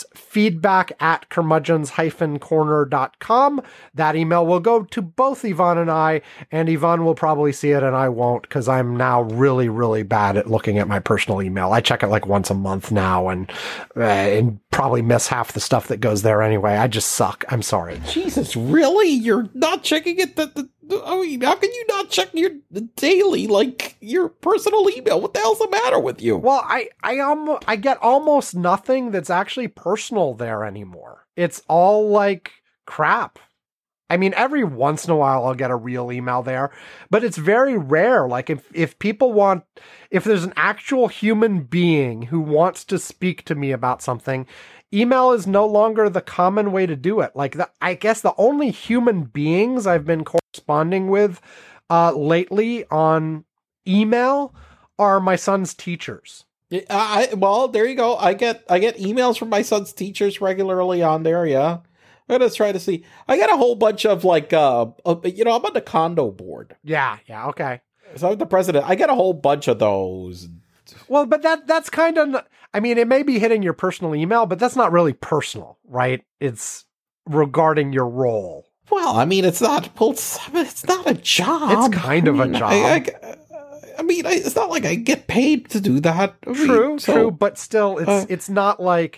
feedback@curmudgeons-corner.com. That email will go to both Yvonne and I, and Yvonne will probably see it and I won't, because I'm now really, really bad at looking at my personal email. I check it like once a month now and probably miss half the stuff that goes there anyway. I just suck. I'm sorry. Jesus, really? You're not checking it? I mean, how can you not check your daily, like, your personal email? What the hell's the matter with you? Well, I get almost nothing that's actually personal there anymore. It's all like crap. I mean, every once in a while I'll get a real email there, but it's very rare. Like if there's an actual human being who wants to speak to me about something, email is no longer the common way to do it. Like I guess the only human beings I've been corresponding with lately on email are my son's teachers. Well, there you go. I get emails from my son's teachers regularly on there. Yeah. I'm going to try to see. I got a whole bunch of I'm on the condo board. Yeah. Okay. So I'm the president. I get a whole bunch of those. Well, but that's kind of, I mean, it may be hitting your personal email, but that's not really personal, right? It's regarding your role. Well, I mean, it's not a job. It's kind of a job. I mean, it's not like I get paid to do that. True, but still, it's not like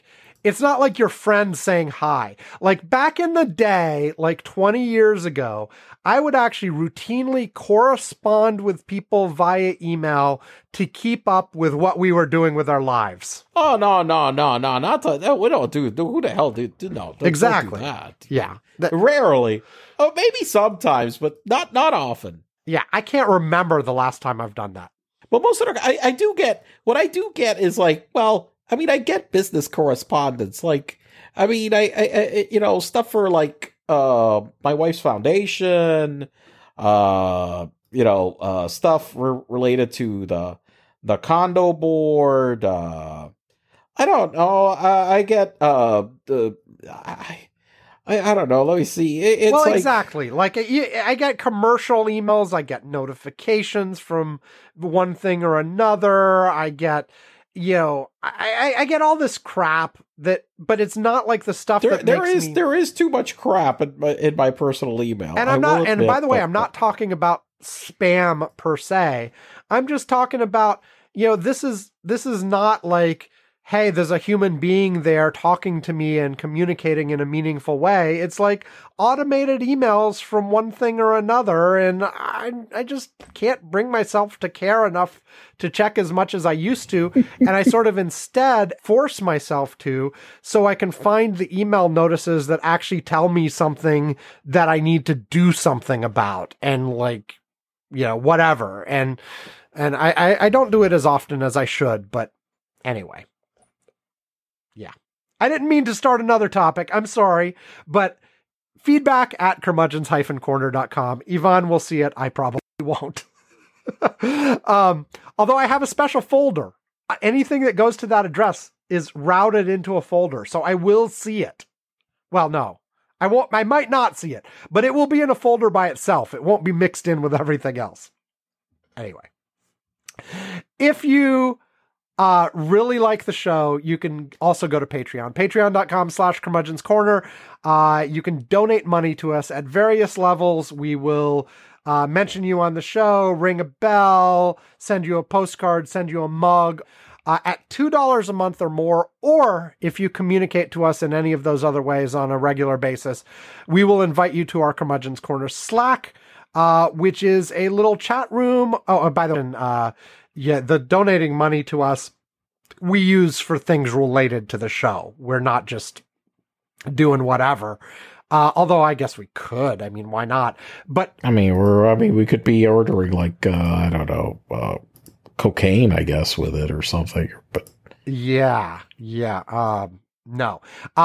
It's not like your friend saying hi. Like back in the day, like 20 years ago, I would actually routinely correspond with people via email to keep up with what we were doing with our lives. Oh, no, not that. We don't do, who the hell do, no. Exactly. Don't do that. Yeah. Rarely. Oh, maybe sometimes, but not often. Yeah, I can't remember the last time I've done that. But most of the, I do get, what I do get is like, well, I mean, I get business correspondence. Like, I mean, I you know, stuff for like, my wife's foundation, you know, stuff related to the condo board. I don't know. I get, I don't know. Let me see. It's well, like, exactly. Like I get commercial emails. I get notifications from one thing or another. I get, you know, I get all this crap but it's not like the stuff there is too much crap in my personal email. And by the way, I'm not talking about spam per se. I'm just talking about, you know, this is not like, hey, there's a human being there talking to me and communicating in a meaningful way. It's like automated emails from one thing or another. And I just can't bring myself to care enough to check as much as I used to. And I sort of instead force myself to, so I can find the email notices that actually tell me something that I need to do something about. And like, you know, whatever. And I don't do it as often as I should, but anyway. Yeah. I didn't mean to start another topic. I'm sorry, but feedback at curmudgeons-corner.com. Yvonne will see it. I probably won't. Although I have a special folder. Anything that goes to that address is routed into a folder, so I will see it. Well, no. I won't. I might not see it, but it will be in a folder by itself. It won't be mixed in with everything else. Anyway. If you really like the show, you can also go to Patreon. Patreon.com/curmudgeonscorner. You can donate money to us at various levels. We will mention you on the show, ring a bell, send you a postcard, send you a mug. At $2 a month or more, or if you communicate to us in any of those other ways on a regular basis, we will invite you to our Curmudgeons Corner Slack, which is a little chat room. Oh, by the way, yeah, the donating money to us, we use for things related to the show. We're not just doing whatever. Although I guess we could. I mean, why not? But I mean, we could be ordering like, I don't know, cocaine, I guess, with it or something. But yeah. No.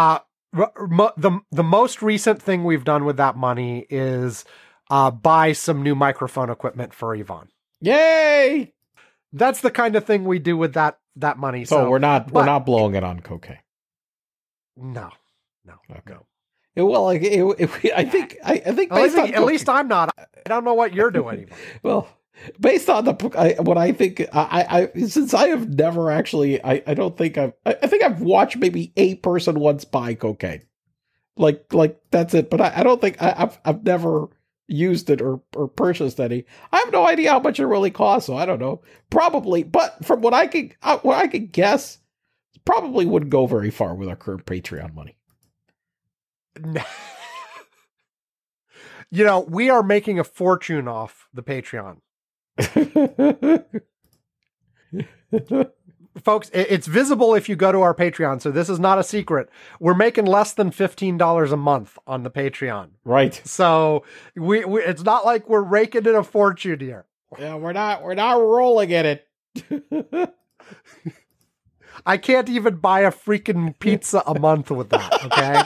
The most recent thing we've done with that money is buy some new microphone equipment for Yvonne. Yay! That's the kind of thing we do with that money. So we're not blowing it on cocaine. No. Okay. No. Well, like I think at least I'm not. I don't know what you're doing. Well, based on what I think, I since I have never actually, I don't think I think I've watched maybe a person once buy cocaine, like that's it. But I don't think I've never used it or purchased any. I have no idea how much it really costs, so I don't know. Probably, but from what I could guess, probably wouldn't go very far with our current Patreon money. You know, we are making a fortune off the Patreon. Folks, it's visible if you go to our Patreon, so this is not a secret. We're making less than $15 a month on the Patreon. Right. So we it's not like we're raking in a fortune here. Yeah, we're not rolling in it. I can't even buy a freaking pizza a month with that, okay?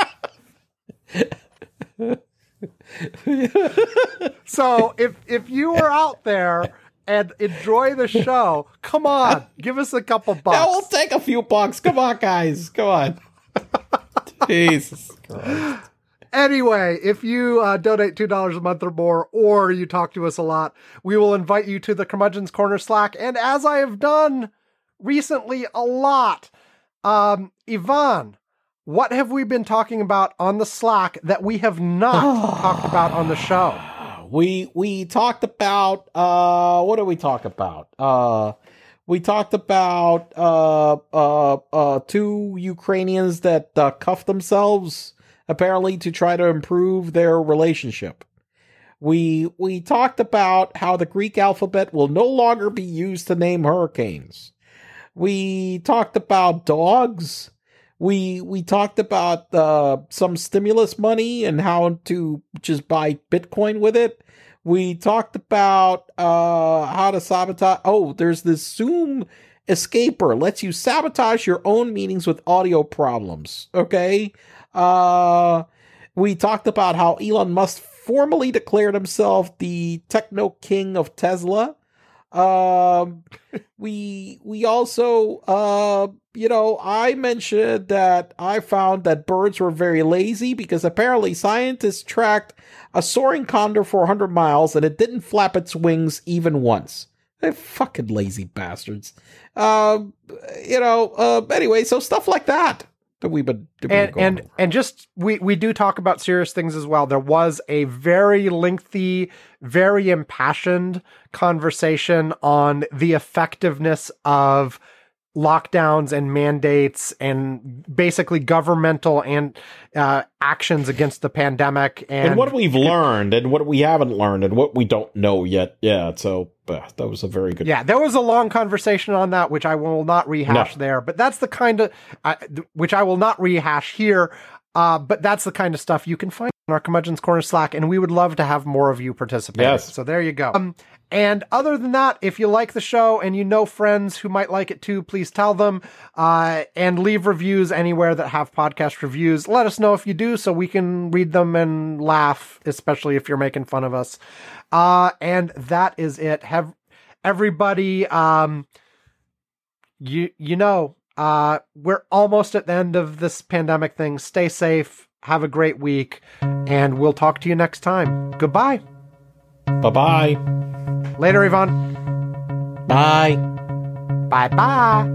So if you are out there and enjoy the show, come on, give us a couple bucks. Yeah, we'll take a few bucks. Come on, guys. Come on. Jesus Christ. Anyway, if you donate $2 a month or more, or you talk to us a lot, we will invite you to the Curmudgeons Corner Slack. And as I have done recently a lot, Yvonne, what have we been talking about on the Slack that we have not talked about on the show? We talked about, what did we talk about? We talked about two Ukrainians that cuffed themselves, apparently to try to improve their relationship. We talked about how the Greek alphabet will no longer be used to name hurricanes. We talked about dogs. We talked about some stimulus money and how to just buy Bitcoin with it. We talked about how to sabotage. Oh, there's this Zoom escaper. Lets you sabotage your own meetings with audio problems. Okay. We talked about how Elon Musk formally declared himself the techno king of Tesla. We also, I mentioned that I found that birds were very lazy because apparently scientists tracked a soaring condor for 100 miles and it didn't flap its wings even once. They're fucking lazy bastards. Anyway, so stuff like that. And just we do talk about serious things as well. There was a very lengthy, very impassioned conversation on the effectiveness of lockdowns and mandates and basically governmental and actions against the pandemic and what we've learned and what we haven't learned and what we don't know yet. Yeah, so that was a very good. Yeah, there was a long conversation on that, which I will not rehash there. But that's the kind of which I will not rehash here. But that's the kind of stuff you can find on our Curmudgeon's Corner Slack, and we would love to have more of you participate. Yes. So there you go. And other than that, if you like the show and you know friends who might like it too, please tell them, and leave reviews anywhere that have podcast reviews. Let us know if you do so we can read them and laugh, especially if you're making fun of us. And that is it. Have everybody, we're almost at the end of this pandemic thing. Stay safe. Have a great week, and we'll talk to you next time. Goodbye. Bye-bye. Later, Yvonne. Bye. Bye-bye.